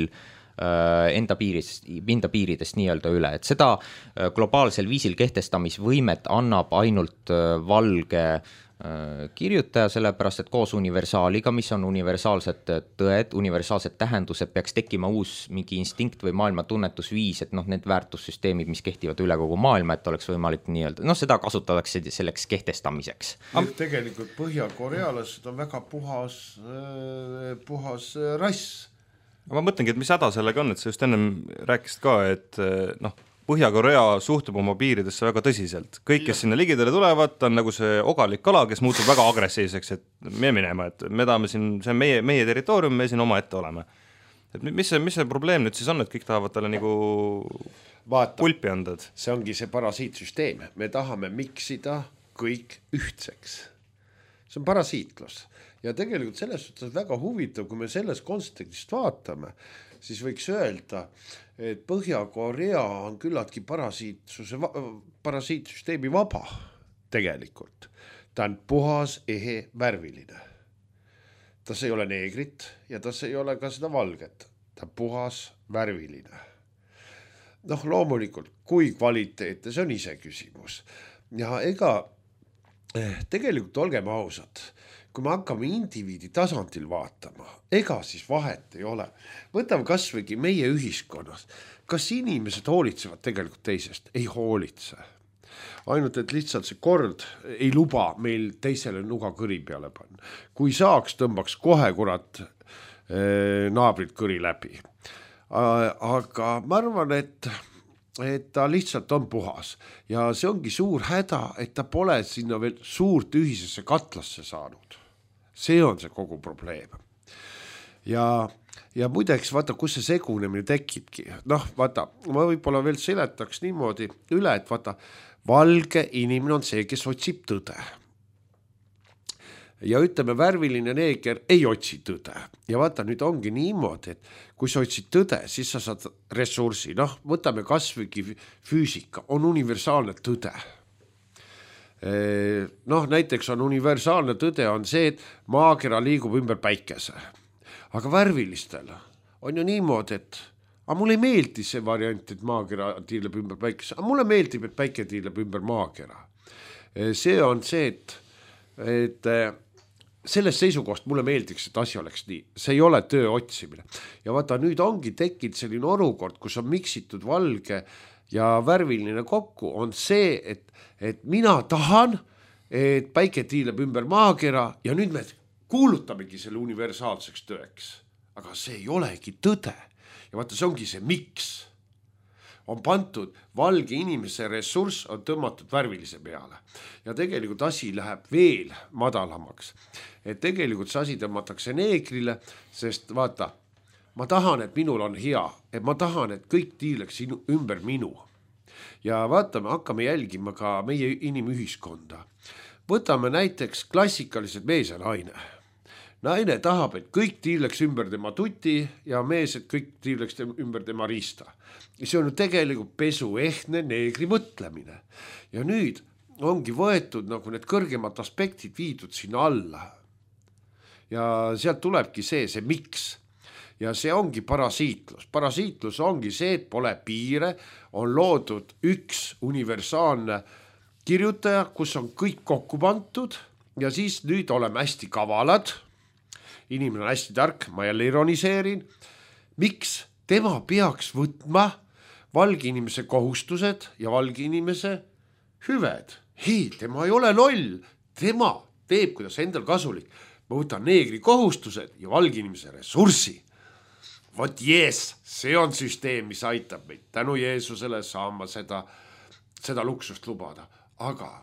enda piiridest, enda piiridest nii-öelda üle, et seda globaalsel viisil kehtestamisvõimet annab ainult valge kirjutaja, sellepärast et koos universaaliga, mis on universaalsed tõed, universaalsed tähendused, peaks tekkima uus mingi instinkt või maailma tunnetusviis, et noh, need väärtussüsteemid, mis kehtivad üle kogu maailma, et oleks võimalik nii-öelda, noh, seda kasutatakse selleks kehtestamiseks. Tegelikult põhjakorealased on väga puhas, puhas rass. Ma mõtlengi, et mis häda sellega on, et sa just ennem rääkisid ka, et noh, Põhja-Korea suhtub oma piiridesse väga tõsiselt. Kõik, kes sinna ligidele tulevad, on nagu see ogalik kala, kes muutub väga agressiivseks, et me minema, et me tahame siin, see on meie, meie territoorium, me siin oma ette oleme. Et mis see, mis see probleem nüüd siis on, et kõik tahavad talle nagu Vaata, pulpi andad? See ongi see parasiitsüsteem. Me tahame miksida kõik ühtseks. See on parasiitlus. Ja tegelikult selles suhtes väga huvitav, kui me selles kontekstist vaatame, siis võiks öelda, et Põhja-Korea on küllaltki parasiitsuse, parasiitsüsteemi vaba tegelikult. Ta on puhas, ehe, värviline. Tas ei ole neegrit ja tas ei ole ka seda valget. Ta on puhas, värviline. Noh, loomulikult, kui kvaliteete, see on ise küsimus. Ja ega tegelikult olgem ausad, kui me hakkame indiviidi tasandil vaatama, ega siis vahet ei ole. Võtame kasvõigi meie ühiskonnas. Kas inimesed hoolitsevad tegelikult teisest? Ei hoolitse. Ainult, et lihtsalt see kord ei luba meil teisele nuga kõri peale panna. Kui saaks, tõmbaks kohe kurat naabrid kõri läbi. Aga ma arvan, et et ta lihtsalt on puhas ja see ongi suur häda, et ta pole sinna veel suurt ühisesse katlasse saanud. See on see kogu probleem. Ja, ja muideks, vaata, kus see segunemine tekibki. Noh, vaata, ma võib-olla veel seletaks niimoodi üle, et vaata, valge inimene on see, kes otsib tõde. Ja ütleme, värviline neeger ei otsi tõde. Ja vaata, nüüd ongi niimoodi, et kui sa otsid tõde, siis sa saad ressursi. Noh, võtame kasvõigi füüsika, on universaalne tõde. Noh, näiteks on universaalne tõde on see, et maakera liigub ümber päikese. Aga värvilistel on ju niimoodi, et aga mulle ei meeldi see variant, et maakera tiirleb ümber päikese. Aga mulle meeldib, et päike tiirleb ümber maakera. See on see, et, et sellest seisukohast mulle meeldiks, et asi oleks nii. See ei ole töö otsimine. Ja vaata, nüüd ongi tekkinud selline olukord, kus on miksitud valge ja värviline kokku, on see, et, et mina tahan, et päike tiileb ümber maakera ja nüüd me kuulutamegi selle universaalseks tõeks. Aga see ei olegi tõde. Ja vaata, see ongi see miks. On pantud valge inimese ressurss on tõmmatud värvilise peale. Ja tegelikult asi läheb veel madalamaks. Et tegelikult see asi tõmmatakse neegrile, sest vaata, ma tahan, et minul on hea, et ma tahan, et kõik tiileks ümber minu. Ja vaatame, hakkame jälgima ka meie inimühiskonda. Võtame näiteks klassikalised mees ja naine. Naine tahab, et kõik tiileks ümber tema tuti ja mees, et kõik tiileks ümber tema riista. See on ju tegelikult pesu ehne neegri mõtlemine. Ja nüüd ongi võetud nagu need kõrgemad aspektid viidud sinna alla. Ja sealt tulebki see, see miks. Ja see ongi parasiitlus. Parasiitlus ongi see, et pole piire, on loodud üks universaalne kirjutaja, kus on kõik kokku pantud ja siis nüüd oleme hästi kavalad. Inimene on hästi tark, ma jälle ironiseerin. Miks tema peaks võtma valge inimese kohustused ja valge inimese hüved? Hei, tema ei ole loll. Tema teeb, kuidas endal kasulik. Ma võtan neegri kohustused ja valge inimese ressursi. Vot jees, see on süsteem, mis aitab meid. Tänu Jeesusele saama seda, seda luksust lubada. Aga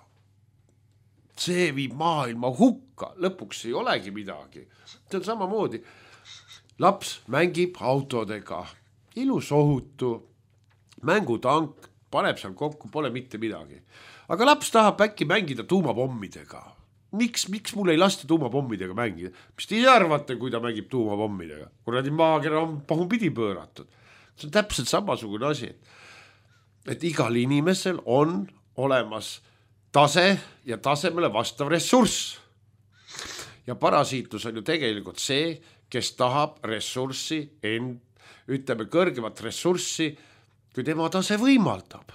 see viib maailma hukka. Lõpuks ei olegi midagi. See on samamoodi. Laps mängib autodega. Ilus ohutu. Mängutank. Paneb seal kokku, pole mitte midagi. Aga laps tahab äkki mängida tuumapommidega. Miks, miks mul ei lasta tuumapommidega mängida? Mis te arvate, kui ta mängib tuumapommidega? Kuradi maakera on pahupidi pööratud. See on täpselt samasugune asi. Et igal inimesel on olemas tase ja tasemele vastav ressurss. Ja parasiitlus on ju tegelikult see, kes tahab ressurssi end, ütleme kõrgemat ressurssi, kui tema tase võimaldab.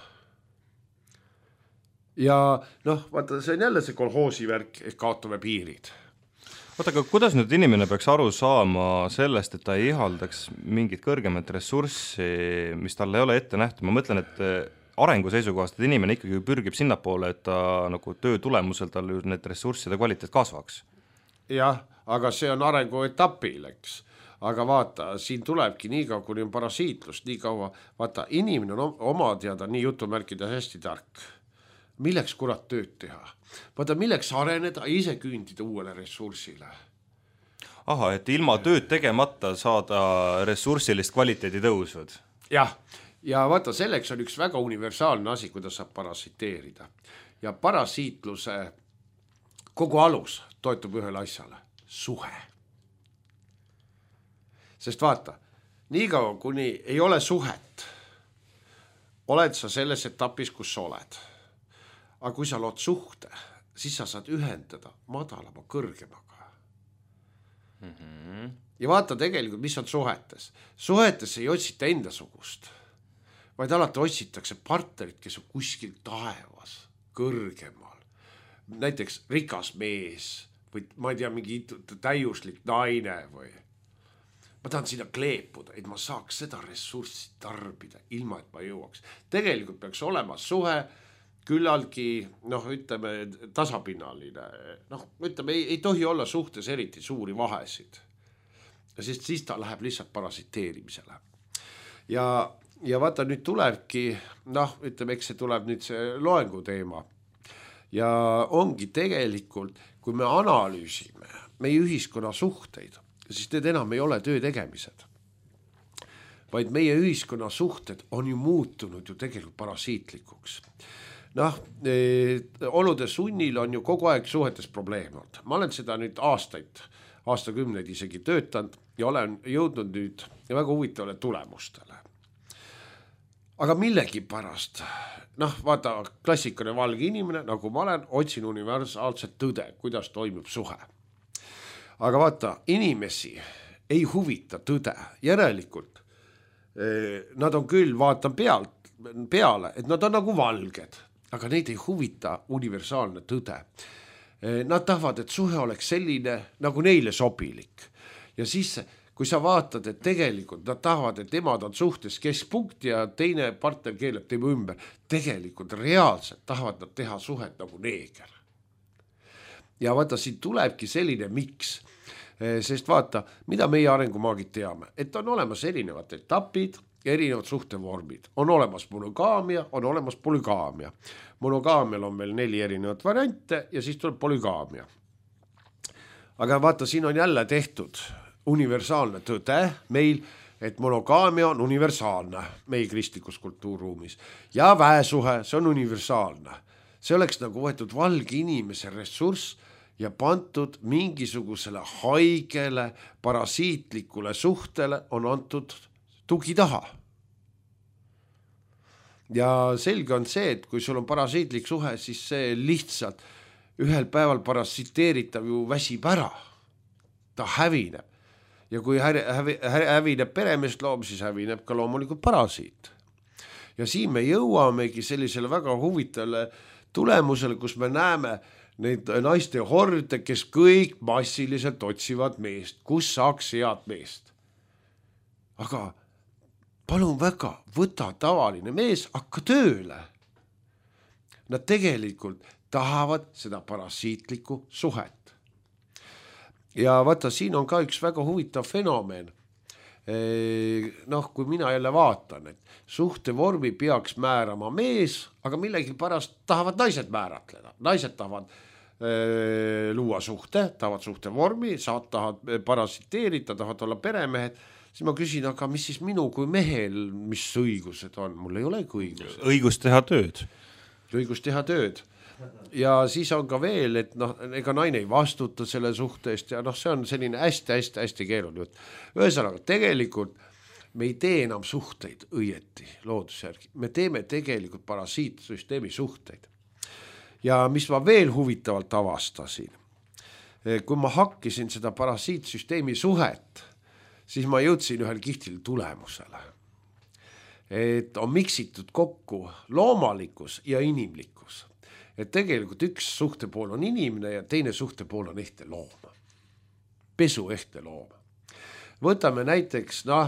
Ja noh, vaata, see on jälle see kolhoosi värk, et kaotame piirid. Vaata, aga kuidas nüüd inimene peaks aru saama sellest, et ta ei ihaldaks mingit kõrgemat ressurssi, mis talle ei ole ette nähtud? Ma mõtlen, et arengu seisukohast, et inimene ikkagi pürgib sinna poole, et ta nagu töö tulemusel tal need ressursside kvaliteet kasvaks. Jah, aga see on arengu etapil, eks. Aga vaata, siin tulebki nii kaua, kuni on parasiitlust, nii kaua, vaata, inimene on oma teada nii jutumärkida hästi tark. Milleks kurat tööd teha? Vaata, milleks areneda, ise küündida uuele ressursile? Aha, et ilma tööd tegemata saada ressursilist kvaliteedi tõusud. Jah, ja vaata, selleks on üks väga universaalne asi, kuidas saab parasiteerida. Ja parasiitluse kogu alus toetub ühele asjale, suhe. Sest vaata, nii kaua, kuni ei ole suhet, oled sa selles etapis, kus sa oled. Aga kui sa lood suhte, siis sa saad ühendada madalama kõrgemaga. Mm-hmm. Ja vaata tegelikult, mis on suhetes. Suhetes ei otsita enda sugust, vaid alati otsitakse partnerit, kes on kuskil taevas, kõrgemal. Näiteks rikas mees või ma ei tea, mingi täiuslik naine või. Ma tahan sinna kleepuda, et ma saaks seda ressurssi tarbida, ilma et ma jõuaks. Tegelikult peaks olema suhe, küllalgi, noh, ütleme, tasapinnaline. Noh, ütleme, ei, ei tohi olla suhtes eriti suuri vahesid. Sest siis ta läheb lihtsalt parasiteerimisele. Ja, ja vaata, nüüd tulebki, noh, ütleme, eks see tuleb nüüd see loengu teema. Ja ongi tegelikult, kui me analüüsime meie ühiskonna suhteid, siis need enam ei ole töö tegemised. Vaid meie ühiskonna suhted on ju muutunud ju tegelikult parasiitlikuks. Noh, olude sunnil on ju kogu aeg suhetes probleem olnud. Ma olen seda nüüd aastaid, aastakümneid isegi töötanud ja olen jõudnud nüüd väga huvitavale tulemustele. Aga millegi pärast, noh, vaata, klassikane valge inimene, nagu ma olen, otsin universaalset tõde, kuidas toimub suhe. Aga vaata, inimesi ei huvita tõde, järelikult nad on küll, vaatan pealt, peale, et nad on nagu valged. Aga neid ei huvita universaalne tõde. Nad tahavad, et suhe oleks selline, nagu neile sobilik. Ja siis, kui sa vaatad, et tegelikult nad tahavad, et emad on suhtes keskpunkt ja teine partner keeleb teema ümber, tegelikult reaalselt tahavad nad teha suhet nagu neeger. Ja vaata, siin tulebki selline miks. Sest vaata, mida meie arengumaagid teame, et on olemas erinevad etapid, erinevad suhtevormid. On olemas monogaamia, on olemas polygaamia. Monogaamial on meil neli erinevat variante ja siis tuleb polygaamia. Aga vaata, siin on jälle tehtud universaalne tõde meil, et monogaamia on universaalne meie kristlikus kultuurruumis. Ja väesuhe, see on universaalne. See oleks nagu võetud valge inimese ressurss ja pantud mingisugusele haigele, parasiitlikule suhtele on antud tugi taha. Ja selge on see, et kui sul on parasiitlik suhe, siis see lihtsalt ühel päeval parasiteeritav ju väsib ära. Ta hävineb. Ja kui hävineb peremest loom, siis hävineb ka loomulikult parasiit. Ja siin me jõuamegi sellisele väga huvitavale tulemusele, kus me näeme neid naiste horde, kes kõik massiliselt otsivad meest, kus saaks head meest. Aga palun väga, võta tavaline mees, hakka tööle. Nad tegelikult tahavad seda parasiitlikku suhet. Ja vaata, siin on ka üks väga huvitav fenomen. Noh, kui mina jälle vaatan, et suhtevormi peaks määrama mees, aga millegi pärast tahavad naised määratleda. Naised tahavad äh, luua suhte, tahavad suhtevormi, saad tahavad parasiteerida, tahavad olla peremehed. Siis ma küsin, aga mis siis minu kui mehel, mis õigused on? Mul ei olegi õigused. Õigus teha tööd. Õigus teha tööd. Ja siis on ka veel, et noh, ega naine ei vastuta selle suhtest ja noh, see on selline hästi-hästi-hästi keeruline jutt. Ühesõnaga, tegelikult me ei tee enam suhteid õieti loodusjärgi. Me teeme tegelikult parasiitsüsteemi suhteid. Ja mis ma veel huvitavalt avastasin, kui ma hakkisin seda parasiitsüsteemi suhet, siis ma jõudsin ühel kihtil tulemusele, et on miksitud kokku loomalikkus ja inimlikkus. Et tegelikult üks suhtepool on inimene ja teine suhtepool on ehte loom. Pesu ehte loom. Võtame näiteks noh,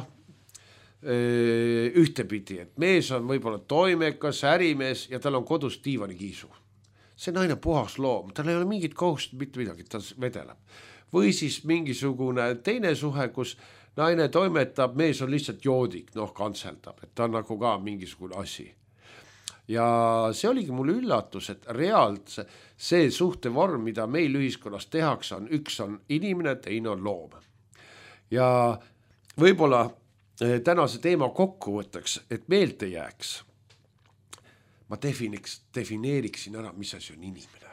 ühtepidi, et mees on võib-olla toimekas, ärimees ja tal on kodus diivanikiisu. See naine puhas loom, tal ei ole mingit kohust, mitte midagi, ta vedeleb. Või siis mingisugune teine suhe, kus naine toimetab, mees on lihtsalt joodik, noh kantseldab, et ta on nagu ka mingisugune asi. Ja see oligi mul üllatus, et reaalselt see, see suhtevorm, mida meil ühiskonnas tehakse, on üks on inimene, teine on loom. Ja võib-olla tänase teema kokkuvõtteks, et meelt ei jääks. Ma definiks, defineeriksin ära, mis asi on inimene.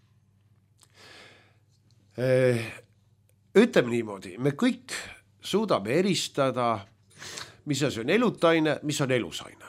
Ütleme niimoodi, me kõik suudame eristada, mis asi on elutaine, mis on elusaine.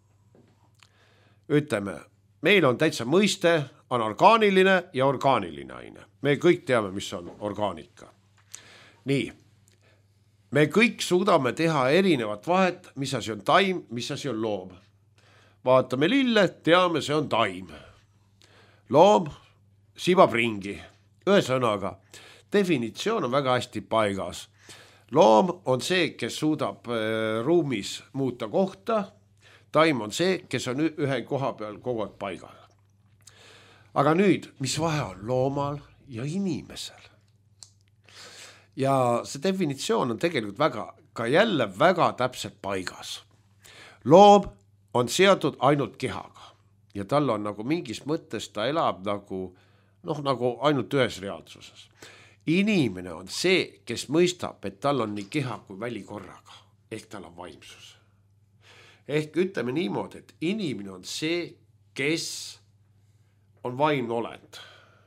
Ütleme, meil on täitsa mõiste, on orgaaniline ja orgaaniline aine. Me kõik teame, mis on orgaanika. Nii, me kõik suudame teha erinevat vahet, mis asi on taim, mis asi on loom. Vaatame lille, teame, see on taim. Loom sibab ringi. Ühesõnaga, definitsioon on väga hästi paigas. Loom on see, kes suudab ruumis muuta kohta. Taim on see, kes on ühe koha peal kogu aeg paigal. Aga nüüd, mis vahe on loomal ja inimesel? Ja see definitsioon on tegelikult väga, ka jälle väga täpselt paigas. Loom on seotud ainult kehaga ja tal on nagu mingis mõttes, ta elab nagu, noh, nagu ainult ühes reaalsuses. Inimene on see, kes mõistab, et tal on nii keha kui väli korraga, ehk tal on vaimsus. Ehk ütleme niimoodi, et inimene on see, kes on vaimne olend.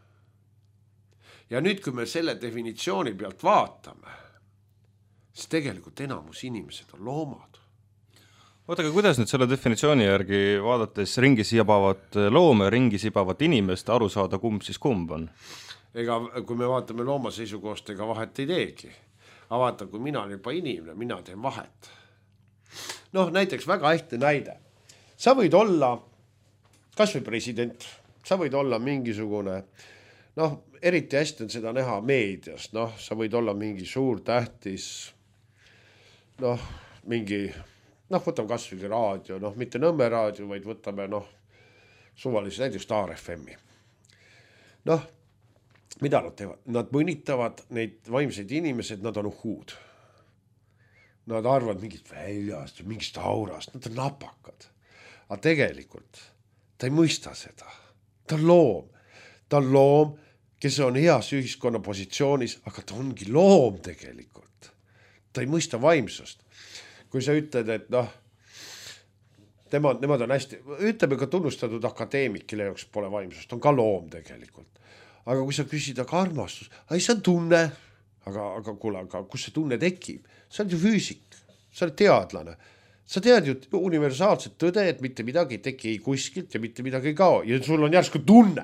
Ja nüüd, kui me selle definitsiooni pealt vaatame, siis tegelikult enamus inimesed on loomad. Oota, aga kuidas nüüd selle definitsiooni järgi vaadates ringi sibavat loome, ringi sibavat inimest aru saada, kumb siis kumb on? Ega kui me vaatame looma seisukohast, ega vahet ei teegi. Aga vaata, kui mina olen juba inimene, mina teen vahet. Noh, näiteks väga ehte näide. Sa võid olla kas või president, sa võid olla mingisugune, noh, eriti hästi on seda näha meedias, noh, sa võid olla mingi suur tähtis, noh, mingi, noh, võtame kas või raadio, noh, mitte Nõmme raadio, vaid võtame, noh, suvalise näiteks Star F M-i. Noh, mida nad teevad? Nad mõnitavad neid vaimseid inimesed, nad on uhuud. Nad arvavad mingit väljast, mingist aurast, nad on napakad. Aga tegelikult ta ei mõista seda. Ta on loom. Ta on loom, kes on heas ühiskonna positsioonis, aga ta ongi loom tegelikult. Ta ei mõista vaimsust. Kui sa ütled, et noh, tema, nemad on hästi, ütleme ka tunnustatud akadeemik, kelle jaoks pole vaimsust, on ka loom tegelikult. Aga kui sa küsid, aga armastus, ei, see on tunne, aga, aga kuule, aga kus see tunne tekib? See on ju füüsik, see on teadlane. Sa tead ju universaalset tõde, et mitte midagi ei teki ei kuskilt ja mitte midagi ei kao. Ja sul on järsku tunne.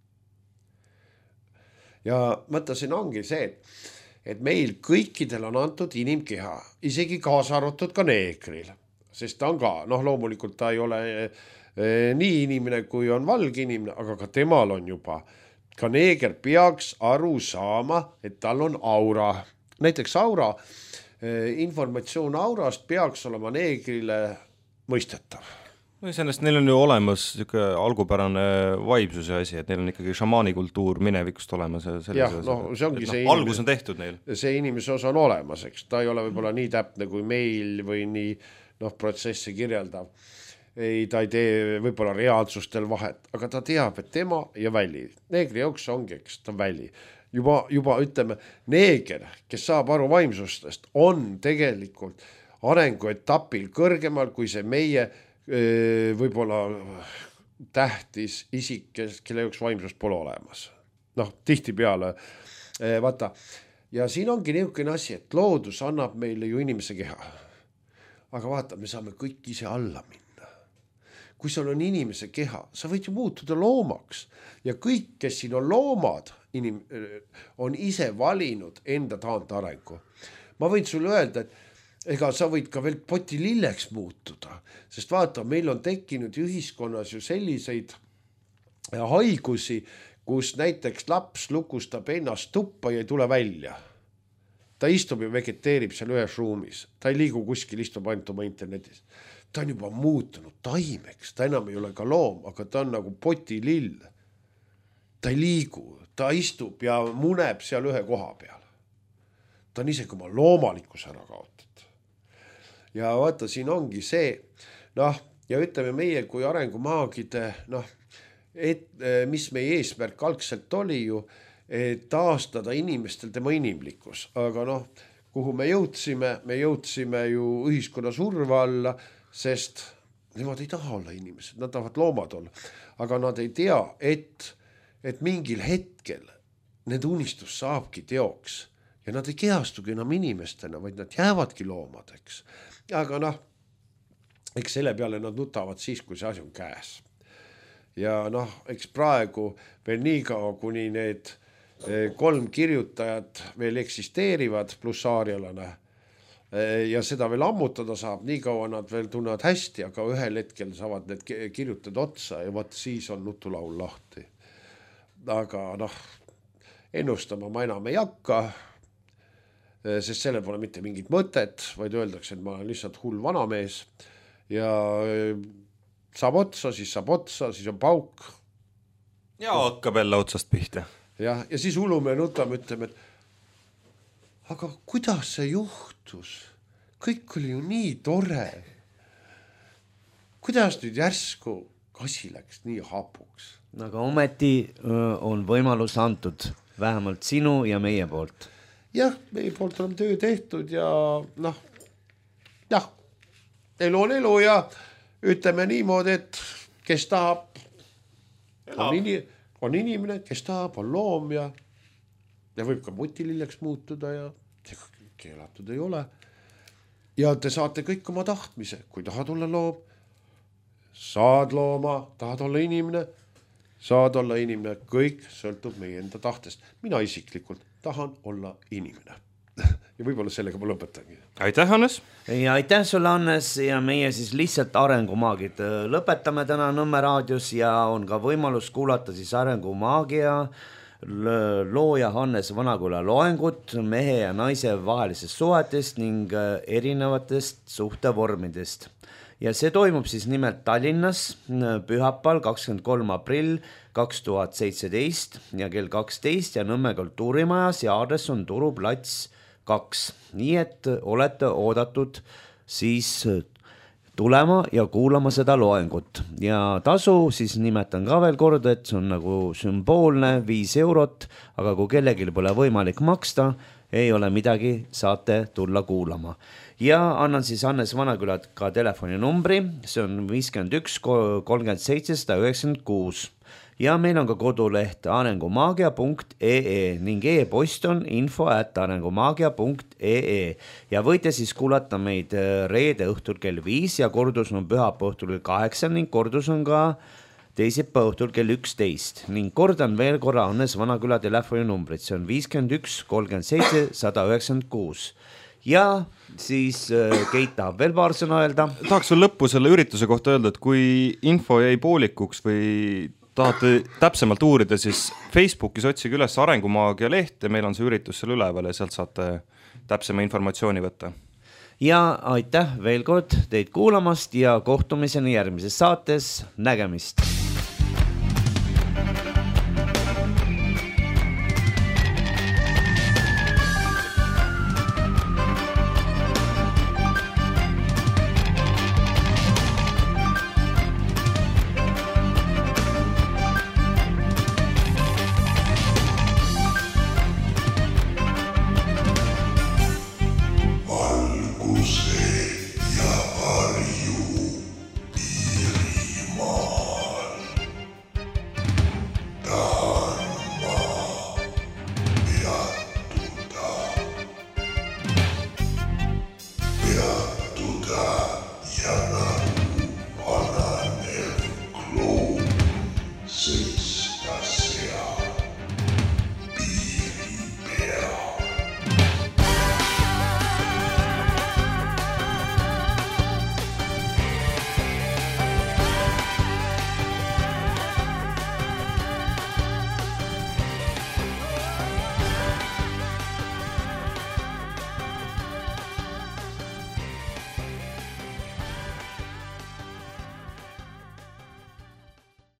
Ja mõtlesin ongi see, et, et meil kõikidel on antud inimkeha, isegi kaasa arvatud ka neegril. Sest ta on ka, noh loomulikult ta ei ole eh, nii inimene, kui on valge inimene, aga ka temal on juba. Ka neeger peaks aru saama, et tal on aura. Näiteks aura, eh, informatsioon aurast peaks olema neegrile mõistetav. No sellest neil on ju olemas siuke algupärane vaibsuse asi, et neil on ikkagi šamaanikultuur minevikust olemas. Jah, no see ongi et, see no, algus on tehtud neil. See inimese osa on olemas, eks. Ta ei ole võib-olla nii täpne kui meil või nii noh, protsessi kirjeldav. Ei, ta ei tee võib-olla reaalsustel vahet, aga ta teab, et tema ja väli. Neegri jooks ongi, eks ta väli. Juba, juba ütleme, neeger, kes saab aru vaimsustest, on tegelikult arenguetapil kõrgemal kui see meie võib-olla tähtis isik, kelle jaoks vaimsust pole olemas. Noh, tihti peale, vaata. Ja siin ongi niisugune asi, et loodus annab meile ju inimese keha. Aga vaata, me saame kõik ise alla minna. Kui sul on inimese keha, sa võid ju muutuda loomaks. Ja kõik, kes siin on loomad, inim, on ise valinud enda taantarengu. ma võin sulle öelda, et ega sa võid ka veel potililleks muutuda, sest vaata, meil on tekkinud ühiskonnas ju selliseid haigusi, kus näiteks laps lukustab ennast tuppa ja ei tule välja. Ta istub ja vegeteerib seal ühes ruumis, ta ei liigu kuskil, istub ainult oma internetis. Ta on juba muutunud taimeks, ta enam ei ole ka loom, aga ta on nagu potilill. Ta ei liigu, ta istub ja muneb seal ühe koha peal. Ta on isegi oma loomalikus ära kaotatud. Ja vaata, siin ongi see, noh, ja ütleme meie kui arengumaagide, noh, et mis meie eesmärk algselt oli ju, et taastada inimestel tema inimlikkus. Aga noh, kuhu me jõudsime, me jõudsime ju ühiskonna surve alla, sest nemad ei taha olla inimesed, nad tahavad loomad olla. Aga nad ei tea, et, et mingil hetkel nende unistus saabki teoks ja nad ei kehastugi enam inimestena, vaid nad jäävadki loomadeks. Aga noh, eks selle peale nad nutavad siis, kui see asi on käes. Ja noh, eks praegu veel nii kaua, kuni need kolm kirjutajat veel eksisteerivad pluss aarialane ja seda veel ammutada saab, nii kaua nad veel tunnevad hästi, aga ühel hetkel saavad need kirjutajad otsa ja vaat siis on nutulaul lahti. Aga noh, ennustama ma enam ei hakka, sest sellel pole mitte mingit mõtet, vaid öeldakse, et ma olen lihtsalt hull vanamees ja saab otsa, siis saab otsa, siis on pauk. Ja hakkab jälle otsast pihta. Ja, ja siis ulume ja nutame, ütleme, et aga kuidas see juhtus? Kõik oli ju nii tore. Kuidas nüüd järsku kasi läks nii hapuks? Aga ometi on võimalus antud, vähemalt sinu ja meie poolt. Jah, meie poolt on töö tehtud ja noh, jah, elu on elu ja ütleme niimoodi, et kes tahab, on, ini, on inimene, kes tahab, on loom ja, ja võib ka mutililleks muutuda ja keelatud ei ole. Ja te saate kõik oma tahtmise, kui tahad olla loom, saad looma, tahad olla inimene, saad olla inimene, kõik sõltub meie enda tahtest. Mina isiklikult tahan olla inimene. Ja võib-olla sellega ma lõpetangi. Aitäh, Hannes! Ja aitäh sulle, Hannes, ja meie siis lihtsalt arengumaagid lõpetame täna Nõmme raadios ja on ka võimalus kuulata siis arengumaagia looja Hannes Vanaküla loengut mehe ja naise vahelisest suhetest ning erinevatest suhtevormidest. Ja see toimub siis nimelt Tallinnas pühapäeval kakskümmend kolm aprill kaks tuhat seitseteist ja kell kaksteist ja Nõmme kultuurimajas ja aadress on Turu plats kaks. Nii et olete oodatud siis tulema ja kuulama seda loengut. Ja tasu siis nimetan ka veel kord, et see on nagu sümboolne viis eurot, aga kui kellelgi pole võimalik maksta, ei ole midagi, saate tulla kuulama. Ja annan siis Hannes Vanakülad ka telefoninumbri, see on viiskümmend üks kolmkümmend seitse üheksakümmend kuus. Ja meil on ka koduleht arengumaagia punkt ee ning e-post on info at arengumaagia punkt ee ja võite siis kuulata meid reede õhtul kell viis ja kordus on pühapäeva õhtul kell kaheksa ning kordus on ka teisipäeva õhtul kell üksteist ning kordan veel korra Hannes Vanaküla telefoninumbrit, see on viiskümmend üks kolmkümmend seitse üheksakümmend kuus. Ja siis Keit tahab veel paar sõna öelda. Tahaks veel lõppu selle ürituse kohta öelda, et kui info jäi poolikuks või tahate täpsemalt uurida, siis Facebookis otsige üles arengumaagia leht ja meil on see üritus seal üleval ja sealt saate täpsema informatsiooni võtta. Ja aitäh veel kord teid kuulamast ja kohtumiseni järgmises saates. Nägemist!